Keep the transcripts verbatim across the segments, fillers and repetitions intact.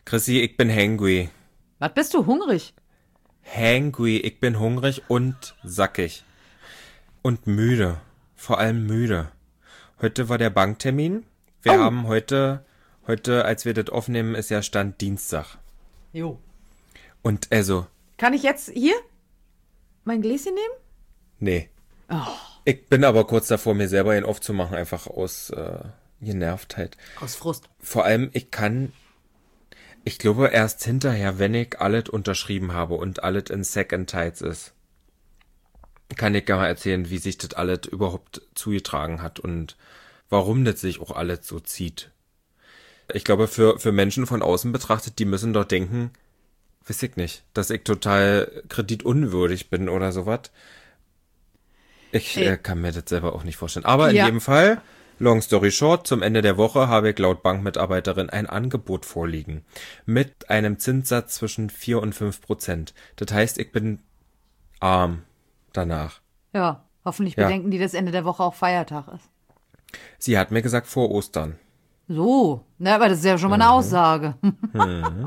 Chrissy, ich bin hangry. Was, bist du hungrig? Hangry, ich bin hungrig und sackig. Und müde. Vor allem müde. Heute war der Banktermin. Wir Oh. haben heute, heute, als wir das aufnehmen, ist ja Stand Dienstag. Jo. Und also, Kann ich jetzt hier mein Gläschen nehmen? nee. Oh. Ich bin aber kurz davor, mir selber ihn aufzumachen, einfach aus äh, Genervtheit. Aus Frust. Vor allem, ich kann, ich glaube erst hinterher, wenn ich alles unterschrieben habe und alles in Second Tides ist, kann ich gar mal erzählen, wie sich das alles überhaupt zugetragen hat und warum das sich auch alles so zieht. Ich glaube, für, für Menschen von außen betrachtet, die müssen doch denken, weiß ich nicht, dass ich total kreditunwürdig bin oder sowas. Ich äh, kann mir das selber auch nicht vorstellen. Aber in Ja. jedem Fall, long story short, zum Ende der Woche habe ich laut Bankmitarbeiterin ein Angebot vorliegen. Mit einem Zinssatz zwischen vier und fünf Prozent. Das heißt, ich bin arm danach. Ja, hoffentlich Ja. bedenken die, dass Ende der Woche auch Feiertag ist. Sie hat mir gesagt, vor Ostern. So, na, aber das ist ja schon mal eine Aussage. Mhm.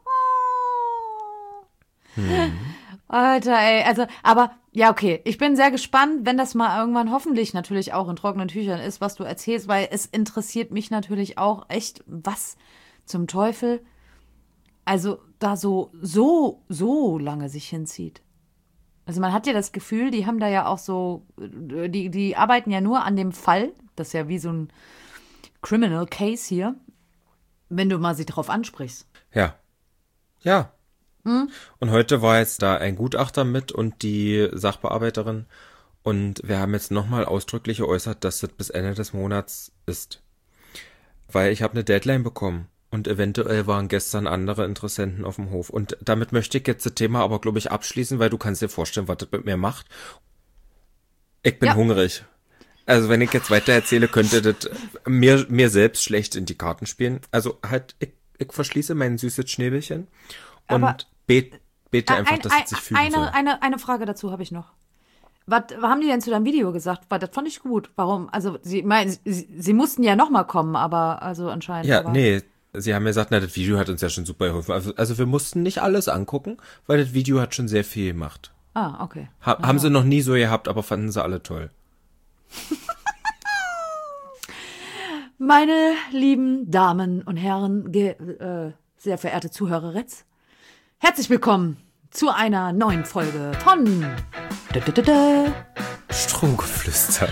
Alter, ey, also, aber, ja, okay, ich bin sehr gespannt, wenn das mal irgendwann hoffentlich natürlich auch in trockenen Tüchern ist, was du erzählst, weil es interessiert mich natürlich auch echt, was zum Teufel, also da so, so, so lange sich hinzieht. Also man hat ja das Gefühl, die haben da ja auch so, die, die arbeiten ja nur an dem Fall, das ist ja wie so ein Criminal Case hier, wenn du mal sie drauf ansprichst. Ja. Ja. Und heute war jetzt da ein Gutachter mit und die Sachbearbeiterin. Und wir haben jetzt nochmal ausdrücklich geäußert, dass das bis Ende des Monats ist. Weil ich habe eine Deadline bekommen. Und eventuell waren gestern andere Interessenten auf dem Hof. Und damit möchte ich jetzt das Thema aber, glaube ich, abschließen, weil du kannst dir vorstellen, was das mit mir macht. Ich bin Ja. hungrig. Also wenn ich jetzt weiter erzähle, könnte das mir, mir selbst schlecht in die Karten spielen. Also halt, ich, ich verschließe mein süßes Schnäbelchen und Aber- bet, bete Ein- einfach, dass ein- es sich fügen soll. eine, eine, eine Frage dazu habe ich noch. Was haben die denn zu deinem Video gesagt? Weil das fand ich gut. Warum? Also, sie, mein, sie, sie mussten ja nochmal kommen, aber also anscheinend. Ja, aber, nee, sie haben mir gesagt, na, das Video hat uns ja schon super geholfen. Also, also wir mussten nicht alles angucken, weil das Video hat schon sehr viel gemacht. Ah, okay. Ha, haben sie noch nie so gehabt, aber fanden sie alle toll. Meine lieben Damen und Herren, ge, äh, sehr verehrte Zuhöreritz, herzlich willkommen zu einer neuen Folge von da, da, da, da, Strohgeflüster.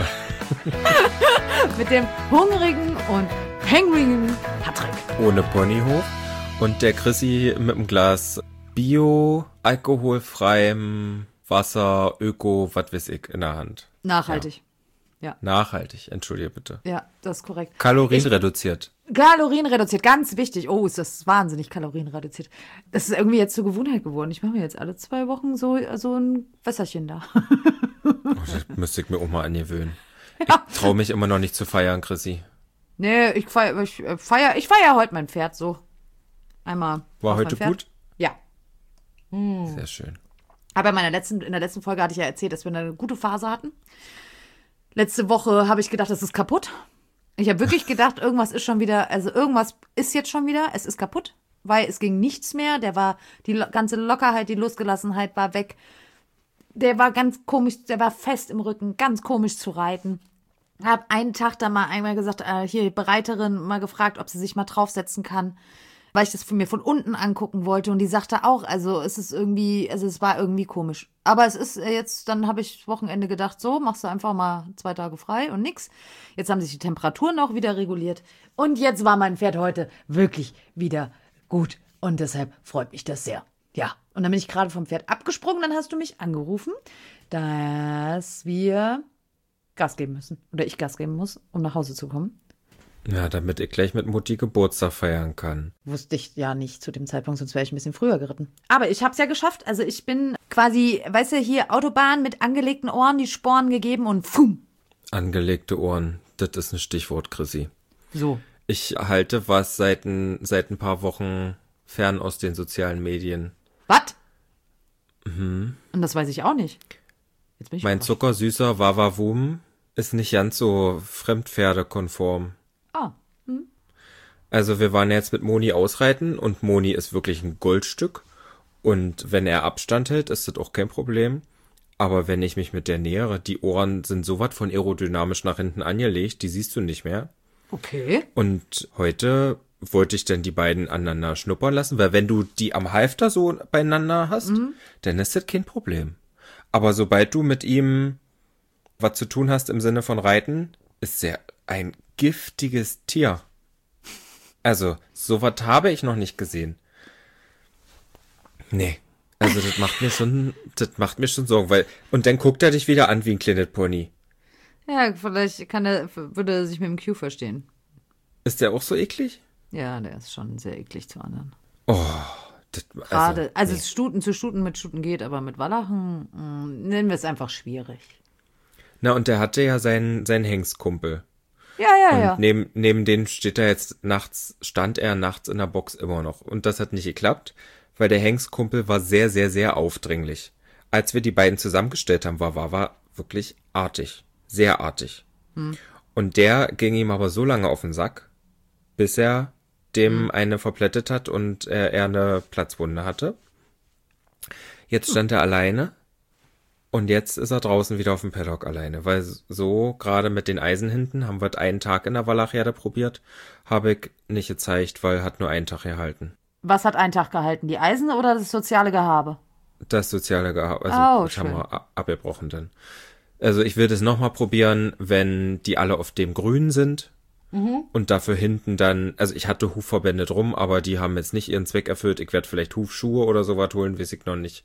mit dem hungrigen und hangrigen Patrick. Ohne Ponyhof. Und der Chrissy mit einem Glas Bio, alkoholfreiem Wasser, Öko, was weiß ich, in der Hand. Nachhaltig. Nachhaltig, entschuldige bitte. Ja, das ist korrekt. Kalorien reduziert. Kalorien reduziert, ganz wichtig. Oh, ist das wahnsinnig Kalorien reduziert. Das ist irgendwie jetzt zur Gewohnheit geworden. Ich mache mir jetzt alle zwei Wochen so, so ein Wässerchen da. Oh, das müsste ich mir auch mal angewöhnen. Ja. Ich traue mich immer noch nicht zu feiern, Chrissy. Nee, ich feier, ich feier, ich feier heute mein Pferd so. Einmal. War auf mein heute Pferd. gut? Ja. Sehr schön. Aber in meiner letzten, in der letzten Folge hatte ich ja erzählt, dass wir eine gute Phase hatten. Letzte Woche habe ich gedacht, das ist kaputt. Ich habe wirklich gedacht, irgendwas ist schon wieder, also irgendwas ist jetzt schon wieder, es ist kaputt, weil es ging nichts mehr. Der war, die lo- ganze Lockerheit, die Losgelassenheit war weg. Der war ganz komisch, der war fest im Rücken, ganz komisch zu reiten. Hab einen Tag da mal einmal gesagt, äh, hier Bereiterin mal gefragt, ob sie sich mal draufsetzen kann, weil ich das von mir von unten angucken wollte und die sagte auch, also es ist irgendwie, also es war irgendwie komisch. Aber es ist jetzt, dann habe ich Wochenende gedacht, so, machst du einfach mal zwei Tage frei und nix. Jetzt haben sich die Temperaturen auch wieder reguliert und jetzt war mein Pferd heute wirklich wieder gut und deshalb freut mich das sehr. Ja, und dann bin ich gerade vom Pferd abgesprungen, dann hast du mich angerufen, dass wir Gas geben müssen oder ich Gas geben muss, um nach Hause zu kommen. Ja, damit ich gleich mit Mutti Geburtstag feiern kann. Wusste ich ja nicht zu dem Zeitpunkt, sonst wäre ich ein bisschen früher geritten. Aber ich habe es ja geschafft. Also ich bin quasi, weißt du, hier Autobahn mit angelegten Ohren, die Sporen gegeben und fum. Angelegte Ohren, das ist ein Stichwort, Chrissy. So. Ich halte was seit ein, seit ein paar Wochen fern aus den sozialen Medien. Was? Mhm. Und das weiß ich auch nicht. Jetzt bin ich Mein überrascht. zuckersüßer Wawawum ist nicht ganz so fremdpferdekonform. Ah. Also wir waren jetzt mit Moni ausreiten und Moni ist wirklich ein Goldstück. Und wenn er Abstand hält, ist das auch kein Problem. Aber wenn ich mich mit der nähere, die Ohren sind so was von aerodynamisch nach hinten angelegt, die siehst du nicht mehr. Okay. Und heute wollte ich dann die beiden aneinander schnuppern lassen, weil wenn du die am Halfter so beieinander hast, mhm. dann ist das kein Problem. Aber sobald du mit ihm was zu tun hast im Sinne von Reiten, ist er ein giftiges Tier. Also, sowas habe ich noch nicht gesehen. Nee. Also, das macht mir schon, das macht mir schon Sorgen, weil, und dann guckt er dich wieder an wie ein kleines Pony. Ja, vielleicht kann er, würde er sich mit dem Q verstehen. Ist der auch so eklig? Ja, der ist schon sehr eklig zu anderen. Oh, das, Gerade, also, also nee. es Stuten zu Stuten mit Stuten geht, aber mit Wallachen mh, nennen wir es einfach schwierig. Na, und der hatte ja seinen, seinen Hengstkumpel. Ja, ja, und ja. Neben, neben denen steht er jetzt nachts, stand er nachts in der Box immer noch. Und das hat nicht geklappt, weil der Hengstkumpel war sehr, sehr, sehr aufdringlich. Als wir die beiden zusammengestellt haben, war Wawa wirklich artig. Sehr artig. Hm. Und der ging ihm aber so lange auf den Sack, bis er dem hm. eine verplättet hat und er, er eine Platzwunde hatte. Jetzt stand hm. er alleine. Und jetzt ist er draußen wieder auf dem Paddock alleine, weil so, gerade mit den Eisen hinten, haben wir einen Tag in der Wallachherde probiert, habe ich nicht gezeigt, weil hat nur einen Tag gehalten. Was hat einen Tag gehalten? Die Eisen oder das soziale Gehabe? Das soziale Gehabe, also oh, das haben wir abgebrochen dann. Also ich will das nochmal probieren, wenn die alle auf dem Grün sind mhm. und dafür hinten dann, also ich hatte Hufverbände drum, aber die haben jetzt nicht ihren Zweck erfüllt. Ich werde vielleicht Hufschuhe oder sowas holen, weiß ich noch nicht.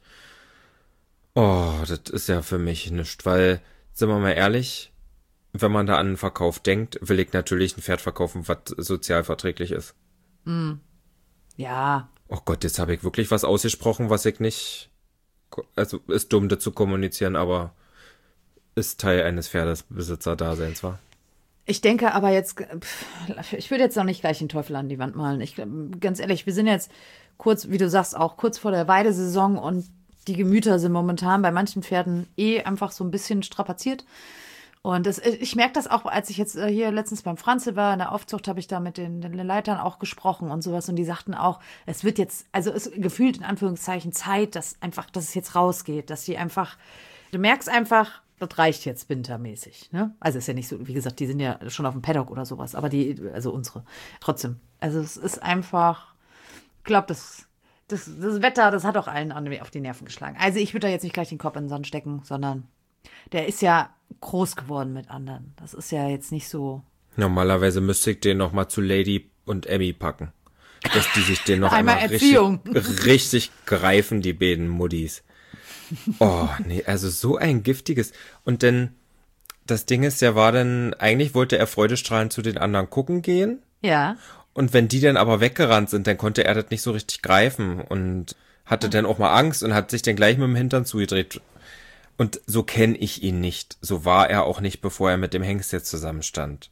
Oh, das ist ja für mich nichts, weil, sind wir mal ehrlich, wenn man da an den Verkauf denkt, will ich natürlich ein Pferd verkaufen, was sozialverträglich ist. Mm. Ja. Oh Gott, jetzt habe ich wirklich was ausgesprochen, was ich nicht, also ist dumm, das zu kommunizieren, aber ist Teil eines Pferdebesitzer-Daseins, war. Ich denke aber jetzt, ich würde jetzt noch nicht gleich den Teufel an die Wand malen. Ich, ganz ehrlich, wir sind jetzt kurz, wie du sagst, auch kurz vor der Weidesaison und die Gemüter sind momentan bei manchen Pferden eh einfach so ein bisschen strapaziert. Und das, ich merke das auch, als ich jetzt hier letztens beim Franzl war, in der Aufzucht, habe ich da mit den, den Leitern auch gesprochen und sowas. Und die sagten auch, es wird jetzt, also es gefühlt in Anführungszeichen Zeit, dass einfach, dass es jetzt rausgeht, dass die einfach, du merkst einfach, das reicht jetzt wintermäßig. Ne? Also ist ja nicht so, wie gesagt, die sind ja schon auf dem Paddock oder sowas, aber die, also unsere, trotzdem. Also es ist einfach, ich glaube, das Das, das Wetter, das hat auch allen auf die Nerven geschlagen. Also ich würde da jetzt nicht gleich den Kopf in den Sand stecken, sondern der ist ja groß geworden mit anderen. Das ist ja jetzt nicht so... Normalerweise müsste ich den noch mal zu Lady und Emmy packen. Dass die sich den noch einmal, einmal Erziehung. richtig, richtig greifen, die beiden Muddis. Oh, nee, also so ein giftiges... Und dann, das Ding ist, der war dann... Eigentlich wollte er freudestrahlend zu den anderen gucken gehen. Ja. Und wenn die dann aber weggerannt sind, dann konnte er das nicht so richtig greifen und hatte dann auch mal Angst und hat sich dann gleich mit dem Hintern zugedreht. Und so kenne ich ihn nicht. So war er auch nicht, bevor er mit dem Hengst jetzt zusammenstand.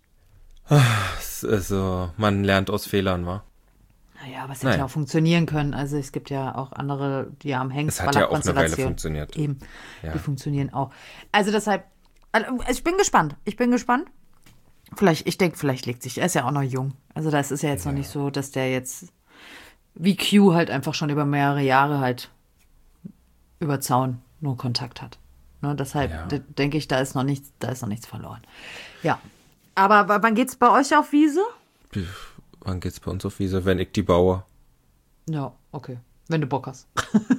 Also, man lernt aus Fehlern, wa? Naja, aber es hätte naja. ja auch funktionieren können. Also es gibt ja auch andere, die haben Hengst. Es hat ja auch eine Weile funktioniert. Eben, ja. Die funktionieren auch. Also deshalb, also ich bin gespannt. Ich bin gespannt. Vielleicht, ich denke, vielleicht legt sich, er ist ja auch noch jung. Also das ist ja jetzt ja. noch nicht so, dass der jetzt wie Q halt einfach schon über mehrere Jahre halt über Zaun nur Kontakt hat. Ne, deshalb ja. d- denke ich, da ist noch nichts, da ist noch nichts verloren. Ja. Aber w- wann geht's bei euch auf Wiese? Wann geht's bei uns auf Wiese? Wenn ich die baue. Ja, okay. Wenn du Bock hast.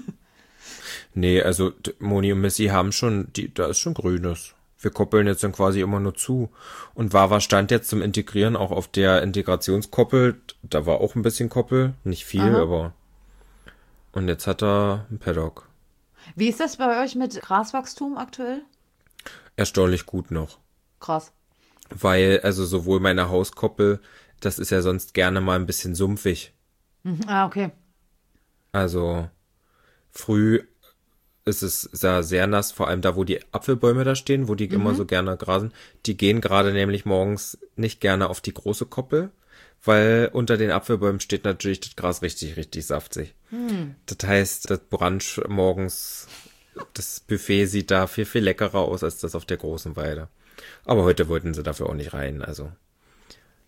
Nee, also Moni und Missy haben schon, die, da ist schon Grünes. Wir koppeln jetzt dann quasi immer nur zu. Und Wawa stand jetzt zum Integrieren auch auf der Integrationskoppel. Da war auch ein bisschen Koppel. Nicht viel, Aha. aber... Und jetzt hat er ein Paddock. Wie ist das bei euch mit Graswachstum aktuell? Erstaunlich gut noch. Krass. Weil, also sowohl meine Hauskoppel, das ist ja sonst gerne mal ein bisschen sumpfig. Mhm. Ah, okay. Also früh... ist es sehr, sehr nass, vor allem da, wo die Apfelbäume da stehen, wo die mhm. immer so gerne grasen. Die gehen gerade nämlich morgens nicht gerne auf die große Koppel, weil unter den Apfelbäumen steht natürlich das Gras richtig, richtig saftig. Mhm. Das heißt, das Brunch morgens, das Buffet sieht da viel, viel leckerer aus als das auf der großen Weide. Aber heute wollten sie dafür auch nicht rein, also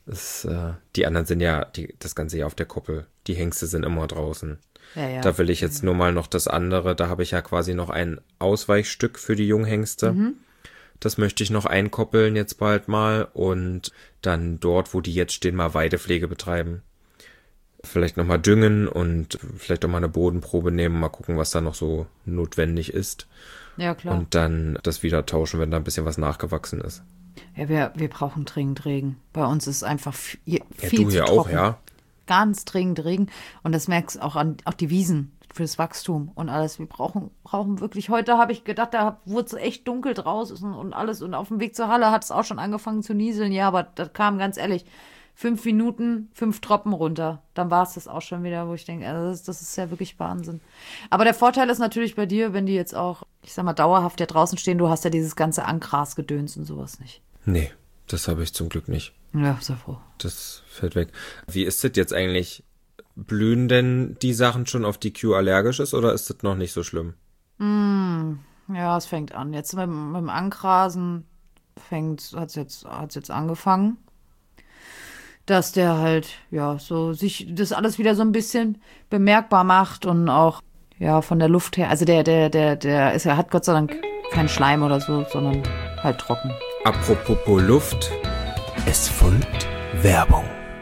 Das, äh, die anderen sind ja die, das ganze Jahr auf der Koppel. Die Hengste sind immer draußen. Ja, ja. Da will ich jetzt nur mal noch das andere. Da habe ich ja quasi noch ein Ausweichstück für die Junghengste. Mhm. Das möchte ich noch einkoppeln jetzt bald mal. Und dann dort, wo die jetzt stehen, mal Weidepflege betreiben. Vielleicht nochmal düngen und vielleicht auch mal eine Bodenprobe nehmen. Mal gucken, was da noch so notwendig ist. Ja, klar. Und dann das wieder tauschen, wenn da ein bisschen was nachgewachsen ist. Ja, wir, wir brauchen dringend Regen. Bei uns ist einfach viel, viel Ja, zu du hier trocken. auch, ja. Ganz dringend Regen. Und das merkst du auch an auch die Wiesen fürs Wachstum und alles. Wir brauchen, brauchen wirklich. Heute habe ich gedacht, da wurde es echt dunkel draußen und alles. Und auf dem Weg zur Halle hat es auch schon angefangen zu nieseln. Ja, aber das kam ganz ehrlich. Fünf Minuten, fünf Tropfen runter. Dann war es das auch schon wieder, wo ich denke, also das, das ist ja wirklich Wahnsinn. Aber der Vorteil ist natürlich bei dir, wenn die jetzt auch, ich sag mal, dauerhaft ja draußen stehen, du hast ja dieses ganze Angrasgedöns und sowas nicht. Nee, das habe ich zum Glück nicht. Ja, sehr froh. Das fällt weg. Wie ist das jetzt eigentlich? Blühen denn die Sachen schon, auf die Q allergisch ist, oder ist das noch nicht so schlimm? Mm, ja, es fängt an. Jetzt mit, mit dem Angrasen fängt, hat's jetzt, hat's jetzt angefangen. Dass der halt, ja, so sich das alles wieder so ein bisschen bemerkbar macht und auch, ja, von der Luft her. Also der, der, der, der ist ja, hat Gott sei Dank keinen Schleim oder so, sondern halt trocken. Apropos Luft. Es folgt Werbung.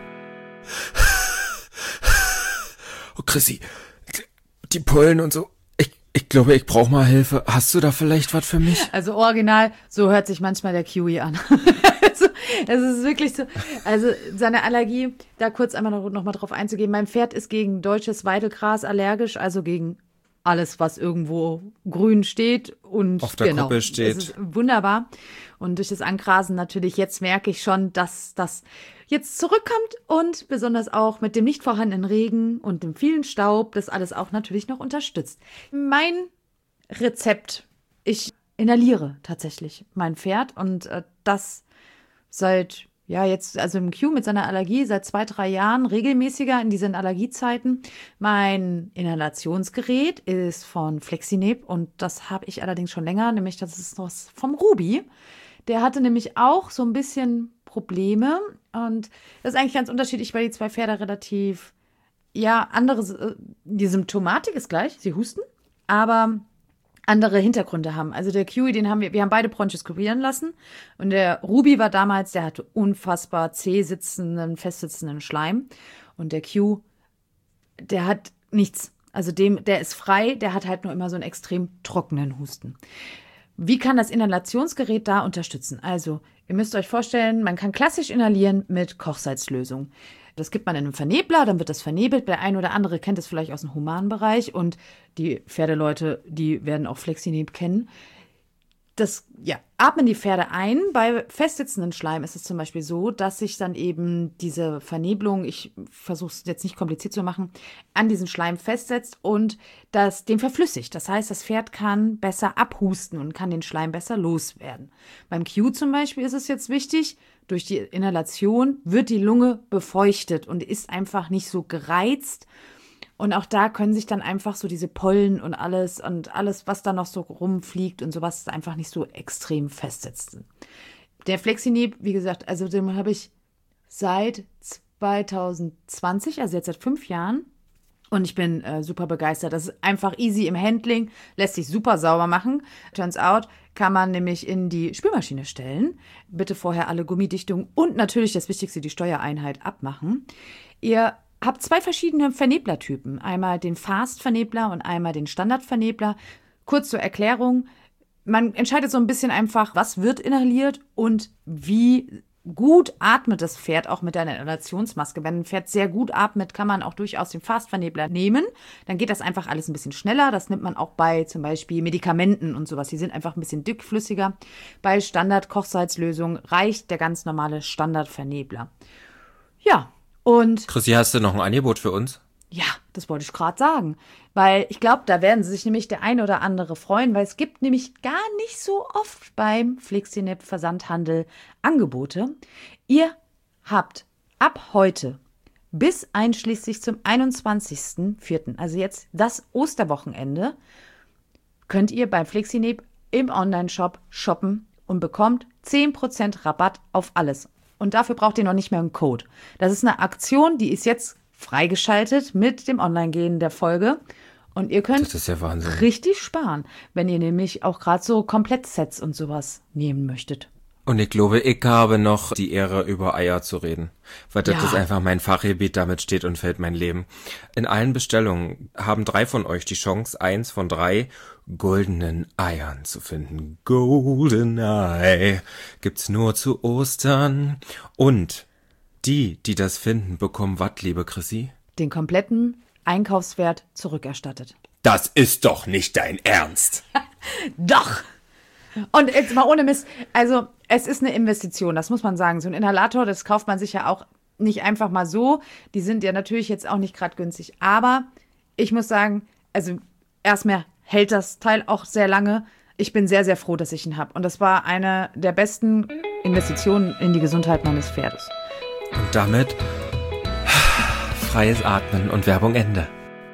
Oh, Chrissy, die Pollen und so. Ich, ich glaube, ich brauche mal Hilfe. Hast du da vielleicht was für mich? Also original, so hört sich manchmal der Kiwi an. Also, es ist wirklich so, also seine Allergie, da kurz einmal noch, noch mal drauf einzugehen. Mein Pferd ist gegen deutsches Weidelgras allergisch, also gegen alles, was irgendwo grün steht und auf der genau, Koppel steht. Es ist wunderbar. Und durch das Angrasen natürlich, jetzt merke ich schon, dass das jetzt zurückkommt und besonders auch mit dem nicht vorhandenen Regen und dem vielen Staub, das alles auch natürlich noch unterstützt. Mein Rezept, ich inhaliere tatsächlich mein Pferd und äh, das seit, ja jetzt, also im Q mit seiner Allergie seit zwei, drei Jahren regelmäßiger in diesen Allergiezeiten. Mein Inhalationsgerät ist von Flexineb und das habe ich allerdings schon länger, nämlich das ist noch vom Ruby. Der hatte nämlich auch so ein bisschen Probleme und das ist eigentlich ganz unterschiedlich, weil die zwei Pferde relativ, ja, andere, die Symptomatik ist gleich, sie husten, aber andere Hintergründe haben. Also der Kiwi, den haben wir, wir haben beide Bronchis kurieren lassen und der Ruby war damals, der hatte unfassbar zäh sitzenden, festsitzenden Schleim und der Q, der hat nichts. Also dem, der ist frei, der hat halt nur immer so einen extrem trockenen Husten. Wie kann das Inhalationsgerät da unterstützen? Also, ihr müsst euch vorstellen, man kann klassisch inhalieren mit Kochsalzlösung. Das gibt man in einem Vernebler, dann wird das vernebelt. Der ein oder andere kennt es vielleicht aus dem humanen Bereich und die Pferdeleute, die werden auch Flexineb kennen. Das, ja, atmen die Pferde ein. Bei festsitzenden Schleim ist es zum Beispiel so, dass sich dann eben diese Vernebelung, ich versuche es jetzt nicht kompliziert zu machen, an diesen Schleim festsetzt und das den verflüssigt. Das heißt, das Pferd kann besser abhusten und kann den Schleim besser loswerden. Beim Q zum Beispiel ist es jetzt wichtig, durch die Inhalation wird die Lunge befeuchtet und ist einfach nicht so gereizt. Und auch da können sich dann einfach so diese Pollen und alles und alles, was da noch so rumfliegt und sowas, einfach nicht so extrem festsetzen. Der Flexineb, wie gesagt, also den habe ich seit zwanzig zwanzig, also jetzt seit fünf Jahren. Und ich bin äh, super begeistert. Das ist einfach easy im Handling, lässt sich super sauber machen. Turns out, kann man nämlich in die Spülmaschine stellen. Bitte vorher alle Gummidichtungen und natürlich das Wichtigste, die Steuereinheit abmachen. Ihr habt zwei verschiedene Verneblertypen. Einmal den Fast-Vernebler und einmal den Standard-Vernebler. Kurz zur Erklärung. Man entscheidet so ein bisschen einfach, was wird inhaliert und wie gut atmet das Pferd auch mit einer Inhalationsmaske. Wenn ein Pferd sehr gut atmet, kann man auch durchaus den Fast-Vernebler nehmen. Dann geht das einfach alles ein bisschen schneller. Das nimmt man auch bei zum Beispiel Medikamenten und sowas. Die sind einfach ein bisschen dickflüssiger. Bei Standard-Kochsalzlösung reicht der ganz normale Standard-Vernebler. Ja, und Chrissy, hast du noch ein Angebot für uns? ja, das wollte ich gerade sagen. Weil ich glaube, da werden sich nämlich der ein oder andere freuen, weil es gibt nämlich gar nicht so oft beim Flexineb Versandhandel Angebote. Ihr habt ab heute bis einschließlich zum einundzwanzigsten vierten, also jetzt das Osterwochenende, könnt ihr beim Flexineb im Onlineshop shoppen und bekommt zehn Prozent Rabatt auf alles. Und dafür braucht ihr noch nicht mehr einen Code. Das ist eine Aktion, die ist jetzt freigeschaltet mit dem Online-Gehen der Folge. Und ihr könnt Das ist ja Wahnsinn. richtig sparen, wenn ihr nämlich auch gerade so Komplettsets und sowas nehmen möchtet. Und ich glaube, ich habe noch die Ehre, über Eier zu reden. Weil das Ja. ist einfach mein Fachgebiet, damit steht und fällt mein Leben. In allen Bestellungen haben drei von euch die Chance, eins von drei goldenen Eiern zu finden. Golden Eye gibt's nur zu Ostern. Und die, die das finden, bekommen was, liebe Chrissy? Den kompletten Einkaufswert zurückerstattet. Das ist doch nicht dein Ernst. Doch! Und jetzt mal ohne Mist, also es ist eine Investition, das muss man sagen. So ein Inhalator, das kauft man sich ja auch nicht einfach mal so. Die sind ja natürlich jetzt auch nicht gerade günstig. Aber ich muss sagen, also erstmal hält das Teil auch sehr lange. Ich bin sehr, sehr froh, dass ich ihn habe. Und das war eine der besten Investitionen in die Gesundheit meines Pferdes. Und damit freies Atmen und Werbung Ende.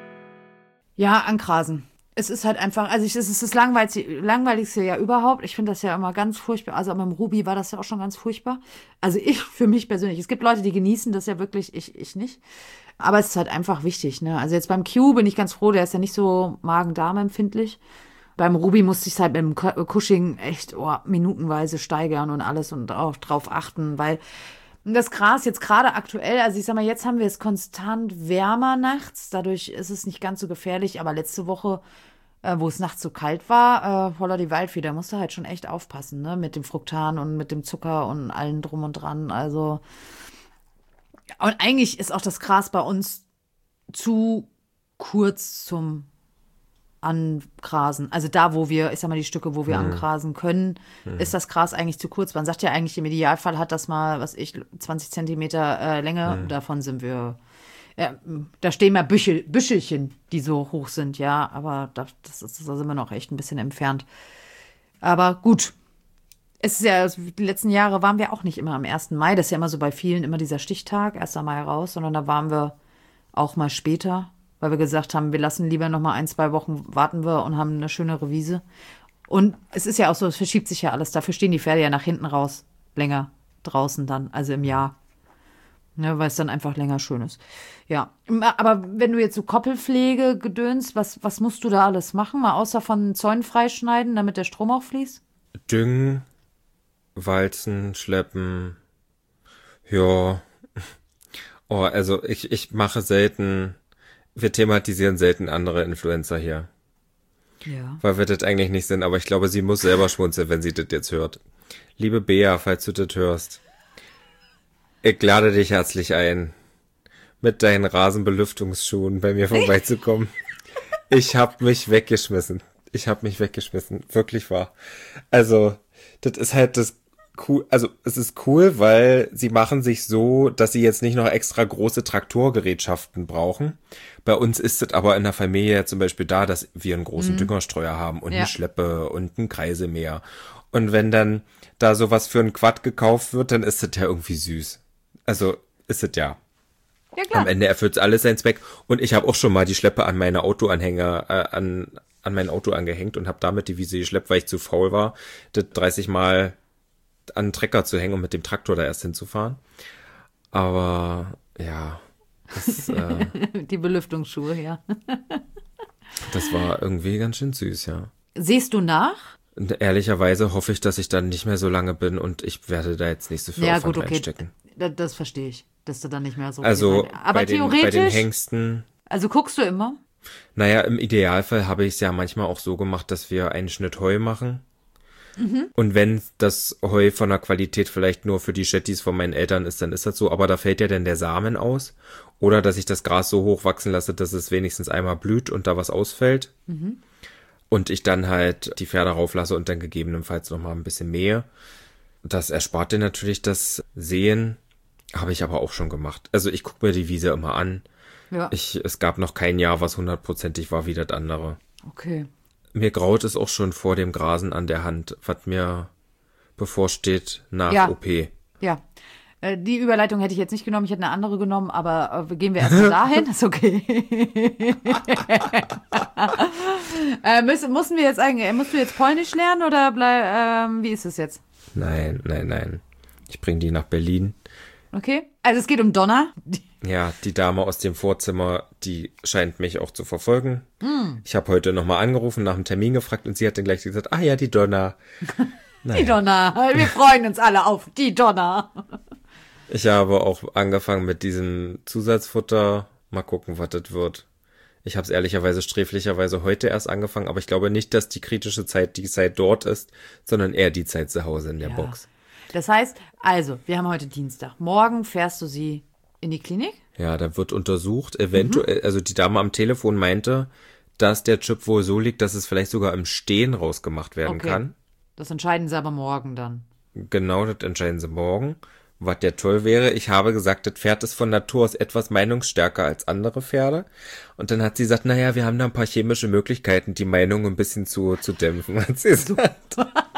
Ja, angrasen. Es ist halt einfach, also ich, es ist das langweiligste, langweiligste ja überhaupt. Ich finde das ja immer ganz furchtbar. Also mit dem Ruby war das ja auch schon ganz furchtbar. Also ich, für mich persönlich. Es gibt Leute, die genießen das ja wirklich, ich, ich nicht. Aber es ist halt einfach wichtig, ne? Also jetzt beim Q bin ich ganz froh, der ist ja nicht so Magen-Darm empfindlich. Beim Ruby musste ich es halt mit dem Cushing echt oh, minutenweise steigern und alles und auch drauf achten, weil das Gras jetzt gerade aktuell, also ich sag mal, jetzt haben wir es konstant wärmer nachts, dadurch ist es nicht ganz so gefährlich, aber letzte Woche, äh, wo es nachts so kalt war, äh, holla die Waldfee, da musst du halt schon echt aufpassen, ne, mit dem Fruktan und mit dem Zucker und allem drum und dran, also und eigentlich ist auch das Gras bei uns zu kurz zum Angrasen. Also da, wo wir, ich sag mal, die Stücke, wo wir mhm. angrasen können, mhm. ist das Gras eigentlich zu kurz. Man sagt ja eigentlich, im Idealfall hat das mal, was ich, zwanzig Zentimeter äh, Länge. Mhm. Davon sind wir, äh, da stehen mal Büschel, Büschelchen, die so hoch sind, ja. Aber da, das ist, da sind wir noch echt ein bisschen entfernt. Aber gut. Es ist ja, die letzten Jahre waren wir auch nicht immer am ersten Mai. Das ist ja immer so bei vielen immer dieser Stichtag, erster Mai raus, sondern da waren wir auch mal später, weil wir gesagt haben, wir lassen lieber noch mal ein, zwei Wochen warten wir und haben eine schöne Reviese. Und es ist ja auch so, es verschiebt sich ja alles. Dafür stehen die Pferde ja nach hinten raus, länger draußen dann, also im Jahr. Ne, weil es dann einfach länger schön ist. Ja, aber wenn du jetzt so Koppelpflege gedönst, was, was musst du da alles machen? Mal außer von Zäunen freischneiden, damit der Strom auch fließt? Düngen, walzen, schleppen, ja. Oh, also ich, ich mache selten... Wir thematisieren selten andere Influencer hier. Ja. Weil wir das eigentlich nicht sind, aber ich glaube, sie muss selber schmunzeln, wenn sie das jetzt hört. Liebe Bea, falls du das hörst, ich lade dich herzlich ein, mit deinen Rasenbelüftungsschuhen bei mir vorbeizukommen. Ich hab mich weggeschmissen. Ich hab mich weggeschmissen. Wirklich wahr. Also, das ist halt das cool, also es ist cool, weil sie machen sich so, dass sie jetzt nicht noch extra große Traktorgerätschaften brauchen. Bei uns ist es aber in der Familie zum Beispiel da, dass wir einen großen mhm. Düngerstreuer haben und ja. eine Schleppe und einen Kreisemäher. Und wenn dann da sowas für einen Quad gekauft wird, dann ist es ja irgendwie süß. Also ist es ja. Ja, klar. Am Ende erfüllt alles seinen Zweck. Und ich habe auch schon mal die Schleppe an meine Autoanhänger, äh, an, an mein Auto angehängt und habe damit die Wiese geschleppt, weil ich zu faul war, das dreißig Mal an den Trecker zu hängen und mit dem Traktor da erst hinzufahren. Aber ja, das, äh, die Belüftungsschuhe, ja. Das war irgendwie ganz schön süß, ja. Siehst du nach? Und ehrlicherweise hoffe ich, dass ich dann nicht mehr so lange bin und ich werde da jetzt nicht so viel ja, Aufwand gut, okay. reinstecken. Das, das verstehe ich, dass du dann nicht mehr so also viel aber bei den, theoretisch, bei den Hengsten. Also guckst du immer? Naja, im Idealfall habe ich es ja manchmal auch so gemacht, dass wir einen Schnitt Heu machen. Mhm. Und wenn das Heu von der Qualität vielleicht nur für die Shetties von meinen Eltern ist, dann ist das so. Aber da fällt ja dann der Samen aus. Oder dass ich das Gras so hoch wachsen lasse, dass es wenigstens einmal blüht und da was ausfällt. Mhm. Und ich dann halt die Pferde rauflasse und dann gegebenenfalls nochmal ein bisschen mähe. Das erspart dir natürlich das Sehen. Habe ich aber auch schon gemacht. Also ich gucke mir die Wiese immer an. Ja. Ich, es gab noch kein Jahr, was hundertprozentig war wie das andere. Okay. Mir graut es auch schon vor dem Grasen an der Hand, was mir bevorsteht nach ja. O P. Ja, äh, die Überleitung hätte ich jetzt nicht genommen, ich hätte eine andere genommen, aber äh, gehen wir erst mal dahin, ist okay. äh, müssen, mussten wir jetzt eigentlich, musst du jetzt Polnisch lernen oder bleib, ähm, wie ist es jetzt? Nein, nein, nein. Ich bringe die nach Berlin. Okay, also es geht um Donna. Ja, die Dame aus dem Vorzimmer, die scheint mich auch zu verfolgen. Mm. Ich habe heute nochmal angerufen, nach dem Termin gefragt und sie hat dann gleich gesagt, ah ja, die Donna. Naja. Die Donna, wir freuen uns alle auf die Donna. Ich habe auch angefangen mit diesem Zusatzfutter. Mal gucken, was das wird. Ich habe es ehrlicherweise sträflicherweise heute erst angefangen, aber ich glaube nicht, dass die kritische Zeit die Zeit dort ist, sondern eher die Zeit zu Hause in der ja. Box. Das heißt, also, wir haben heute Dienstag. Morgen fährst du sie in die Klinik? Ja, da wird untersucht. Eventuell, mhm. also die Dame am Telefon meinte, dass der Chip wohl so liegt, dass es vielleicht sogar im Stehen rausgemacht werden okay. kann. Das entscheiden sie aber morgen dann. Genau, das entscheiden sie morgen. Was der toll wäre, ich habe gesagt, das Pferd ist von Natur aus etwas meinungsstärker als andere Pferde. Und dann hat sie gesagt, naja, wir haben da ein paar chemische Möglichkeiten, die Meinung ein bisschen zu, zu dämpfen, hat sie gesagt.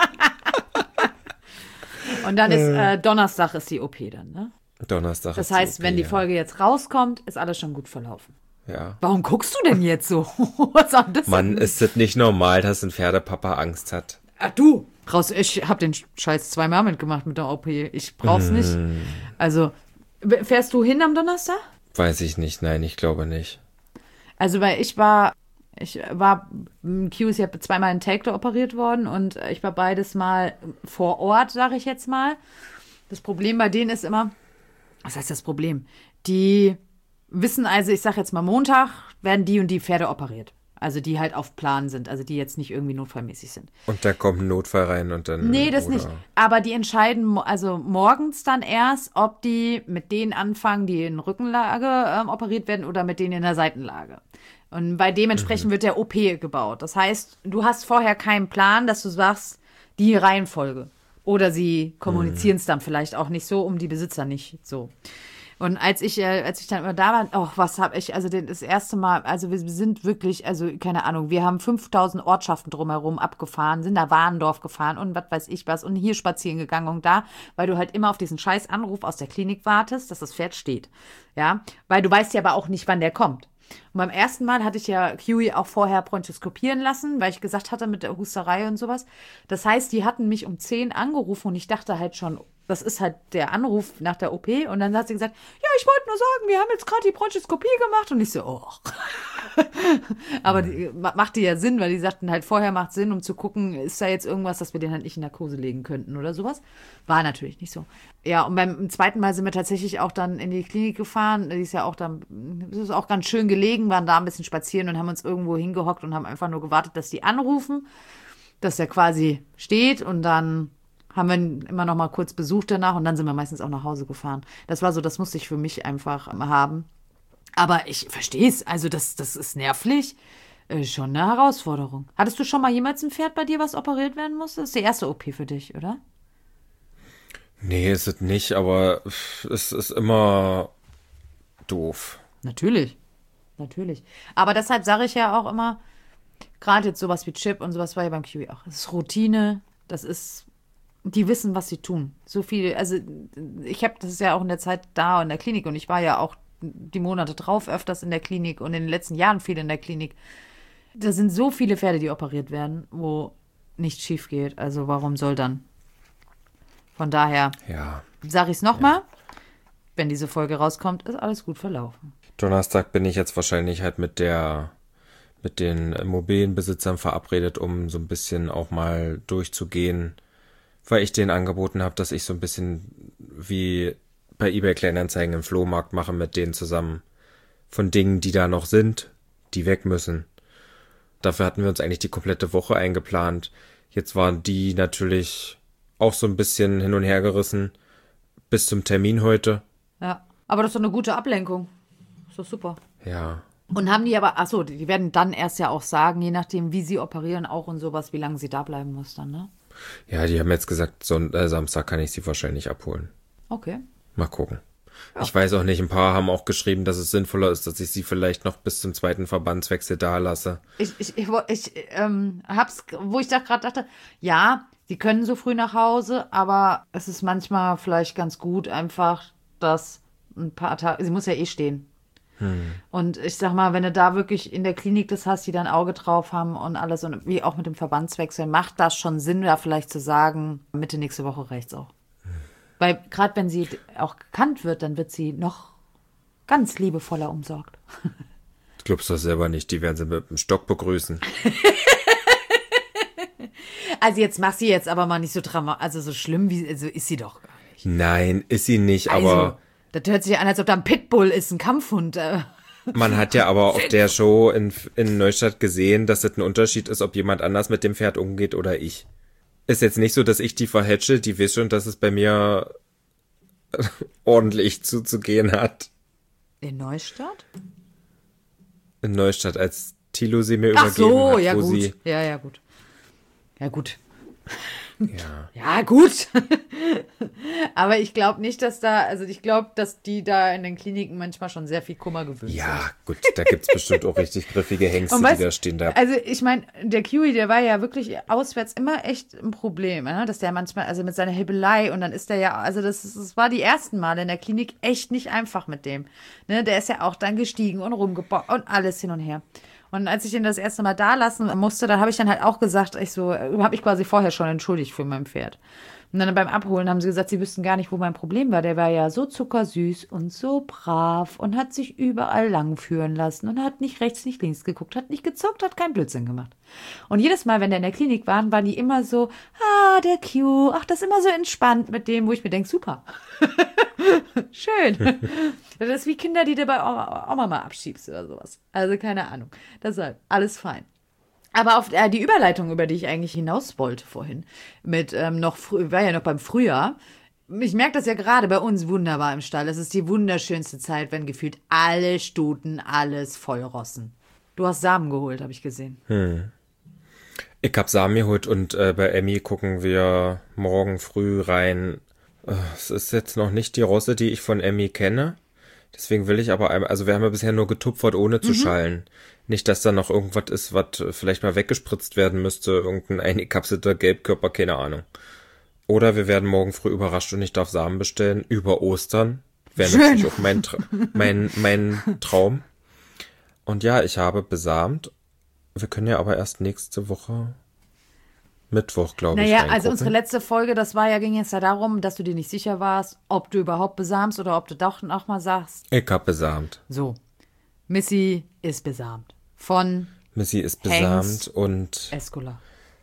Und dann ist äh, Donnerstag ist die O P dann, ne? Donnerstag Das ist heißt, die O P, wenn die ja. Folge jetzt rauskommt, ist alles schon gut verlaufen. Ja. Warum guckst du denn jetzt so? Was soll das Mann, denn? ist das nicht normal, dass ein Pferdepapa Angst hat? Ach du, raus, ich hab den Scheiß zweimal mitgemacht mit der O P. Ich brauch's Mm. nicht. Also, fährst du hin am Donnerstag? Weiß ich nicht, nein, ich glaube nicht. Also, weil ich war, ich war, Q ist ja zweimal in Take operiert worden und ich war beides mal vor Ort, sage ich jetzt mal. Das Problem bei denen ist immer, was heißt das Problem? Die wissen also, ich sag jetzt mal Montag, werden die und die Pferde operiert. Also die halt auf Plan sind, also die jetzt nicht irgendwie notfallmäßig sind. Und da kommt ein Notfall rein und dann... Nee, das oder? nicht. Aber die entscheiden mo- also morgens dann erst, ob die mit denen anfangen, die in Rückenlage ähm, operiert werden oder mit denen in der Seitenlage. Und bei dementsprechend mhm. wird der O P gebaut. Das heißt, du hast vorher keinen Plan, dass du sagst, die Reihenfolge. Oder sie kommunizieren es mhm. dann vielleicht auch nicht so, um die Besitzer nicht so. Und als ich, äh, als ich dann immer da war, oh, was habe ich, also das erste Mal, also wir sind wirklich, also keine Ahnung, wir haben fünftausend Ortschaften drumherum abgefahren, sind nach Warendorf gefahren und was weiß ich was und hier spazieren gegangen und da, weil du halt immer auf diesen scheiß Anruf aus der Klinik wartest, dass das Pferd steht. Ja, weil du weißt ja aber auch nicht, wann der kommt. Und beim ersten Mal hatte ich ja Kiwi auch vorher bronchoskopieren lassen, weil ich gesagt hatte mit der Husterei und sowas. Das heißt, die hatten mich um zehn angerufen und ich dachte halt schon, das ist halt der Anruf nach der O P. Und dann hat sie gesagt, ja, ich wollte nur sagen, wir haben jetzt gerade die Bronchoskopie gemacht. Und ich so, oh. Aber die, machte ja Sinn, weil die sagten halt, vorher macht Sinn, um zu gucken, ist da jetzt irgendwas, dass wir den halt nicht in Narkose legen könnten oder sowas. War natürlich nicht so. Ja, und beim zweiten Mal sind wir tatsächlich auch dann in die Klinik gefahren. Die ist ja auch dann, das ist auch ganz schön gelegen, waren da ein bisschen spazieren und haben uns irgendwo hingehockt und haben einfach nur gewartet, dass die anrufen, dass der quasi steht und dann haben wir immer noch mal kurz besucht danach und dann sind wir meistens auch nach Hause gefahren. Das war so, das musste ich für mich einfach haben. Aber ich verstehe es, also das, das ist nervlich. Äh, schon eine Herausforderung. Hattest du schon mal jemals ein Pferd bei dir, was operiert werden musste? Das ist die erste O P für dich, oder? Nee, ist es nicht, aber es ist immer doof. Natürlich, natürlich. Aber deshalb sage ich ja auch immer, gerade jetzt sowas wie Chip und sowas war ja beim Kiwi auch. Das ist Routine, das ist, die wissen, was sie tun. So viel, also ich habe das ist ja auch in der Zeit da in der Klinik und ich war ja auch die Monate drauf öfters in der Klinik und in den letzten Jahren viel in der Klinik. Da sind so viele Pferde, die operiert werden, wo nichts schief geht. Also warum soll dann? Von daher ja. sage ich es nochmal, ja. Wenn diese Folge rauskommt, ist alles gut verlaufen. Donnerstag bin ich jetzt wahrscheinlich halt mit der mit den Immobilienbesitzern verabredet, um so ein bisschen auch mal durchzugehen, weil ich denen angeboten habe, dass ich so ein bisschen wie bei eBay Kleinanzeigen im Flohmarkt mache mit denen zusammen von Dingen, die da noch sind, die weg müssen. Dafür hatten wir uns eigentlich die komplette Woche eingeplant. Jetzt waren die natürlich auch so ein bisschen hin und her gerissen bis zum Termin heute. Ja, aber das ist doch eine gute Ablenkung. Ist doch super. Ja. Und haben die aber, achso, die werden dann erst ja auch sagen, je nachdem, wie sie operieren auch und sowas, wie lange sie da bleiben muss dann, ne? Ja, die haben jetzt gesagt, Son- äh, Samstag kann ich sie wahrscheinlich abholen. Okay. Mal gucken. Ja. Ich weiß auch nicht, ein paar haben auch geschrieben, dass es sinnvoller ist, dass ich sie vielleicht noch bis zum zweiten Verbandswechsel da lasse. Ich, ich, ich, ich ähm, hab's, wo ich da gerade dachte, ja, sie können so früh nach Hause, aber es ist manchmal vielleicht ganz gut einfach, dass ein paar Tage, sie muss ja eh stehen. Hm. Und ich sag mal, wenn du da wirklich in der Klinik das hast, die da ein Auge drauf haben und alles und wie auch mit dem Verbandswechsel, macht das schon Sinn, da vielleicht zu sagen, Mitte nächste Woche reicht's auch. Weil gerade wenn sie auch gekannt wird, dann wird sie noch ganz liebevoller umsorgt. Du glaubst doch selber nicht, die werden sie mit dem Stock begrüßen. Also jetzt mach sie jetzt aber mal nicht so dramatisch, also so schlimm wie, also ist sie doch gar nicht. Nein, ist sie nicht, Also, aber das hört sich an, als ob da ein Pitbull ist, ein Kampfhund. Äh. man hat ja aber auf der Show in, in Neustadt gesehen, dass es ein Unterschied ist, ob jemand anders mit dem Pferd umgeht oder ich. Ist jetzt nicht so, dass ich die verhätsche, die weiß schon, dass es bei mir ordentlich zuzugehen hat. In Neustadt? In Neustadt, als Thilo sie mir Ach übergeben so, hat, ja wo gut. sie... Ja, ja, gut. Ja, gut. Ja. Ja, gut. Aber ich glaube nicht, dass da, also ich glaube, dass die da in den Kliniken manchmal schon sehr viel Kummer gewöhnt sind. Ja, gut, da gibt's bestimmt auch richtig griffige Hengste, Und die weißt, da stehen. Da. also ich meine, der Kiwi, der war ja wirklich auswärts immer echt ein Problem, ne? Dass der manchmal, also mit seiner Hebelei und dann ist der ja, also das, das war die ersten Male in der Klinik echt nicht einfach mit dem. Ne? Der ist ja auch dann gestiegen und rumgebaut und alles hin und her. Und als ich ihn das erste Mal da lassen musste, da habe ich dann halt auch gesagt, ich so, habe ich quasi vorher schon entschuldigt für mein Pferd. Und dann beim Abholen haben sie gesagt, sie wüssten gar nicht, wo mein Problem war. Der war ja so zuckersüß und so brav und hat sich überall lang führen lassen und hat nicht rechts, nicht links geguckt, hat nicht gezuckt, hat keinen Blödsinn gemacht. Und jedes Mal, wenn der in der Klinik waren, waren die immer so, ah, der Q, ach, das ist immer so entspannt mit dem, wo ich mir denke, super. Schön. Das ist wie Kinder, die du bei Oma, Oma mal abschiebst oder sowas. Also keine Ahnung. Deshalb, alles fein. Aber auf äh, die Überleitung, über die ich eigentlich hinaus wollte vorhin, mit ähm, noch, frü- war ja noch beim Frühjahr. Ich merke das ja gerade bei uns wunderbar im Stall. Es ist die wunderschönste Zeit, wenn gefühlt alle Stuten alles vollrossen. Du hast Samen geholt, habe ich gesehen. Hm. Ich hab Samen geholt und äh, bei Emmy gucken wir morgen früh rein. Äh, es ist jetzt noch nicht die Rosse, die ich von Emmy kenne. Deswegen will ich aber einmal, also wir haben ja bisher nur getupfert, ohne zu mhm. schallen. Nicht, dass da noch irgendwas ist, was vielleicht mal weggespritzt werden müsste, irgendein eingekapselter Gelbkörper, keine Ahnung. Oder wir werden morgen früh überrascht und ich darf Samen bestellen über Ostern. Wäre Schön. natürlich auch mein, Tra- mein, mein Traum. Und ja, ich habe besamt. Wir können ja aber erst nächste Woche Mittwoch, glaube ich, Naja, reingucken. also unsere letzte Folge, das war ja, ging jetzt ja darum, dass du dir nicht sicher warst, ob du überhaupt besamst oder ob du doch noch mal sagst. Ich hab besamt. So, Missy ist besamt. Von Missy ist besamt und... Escola.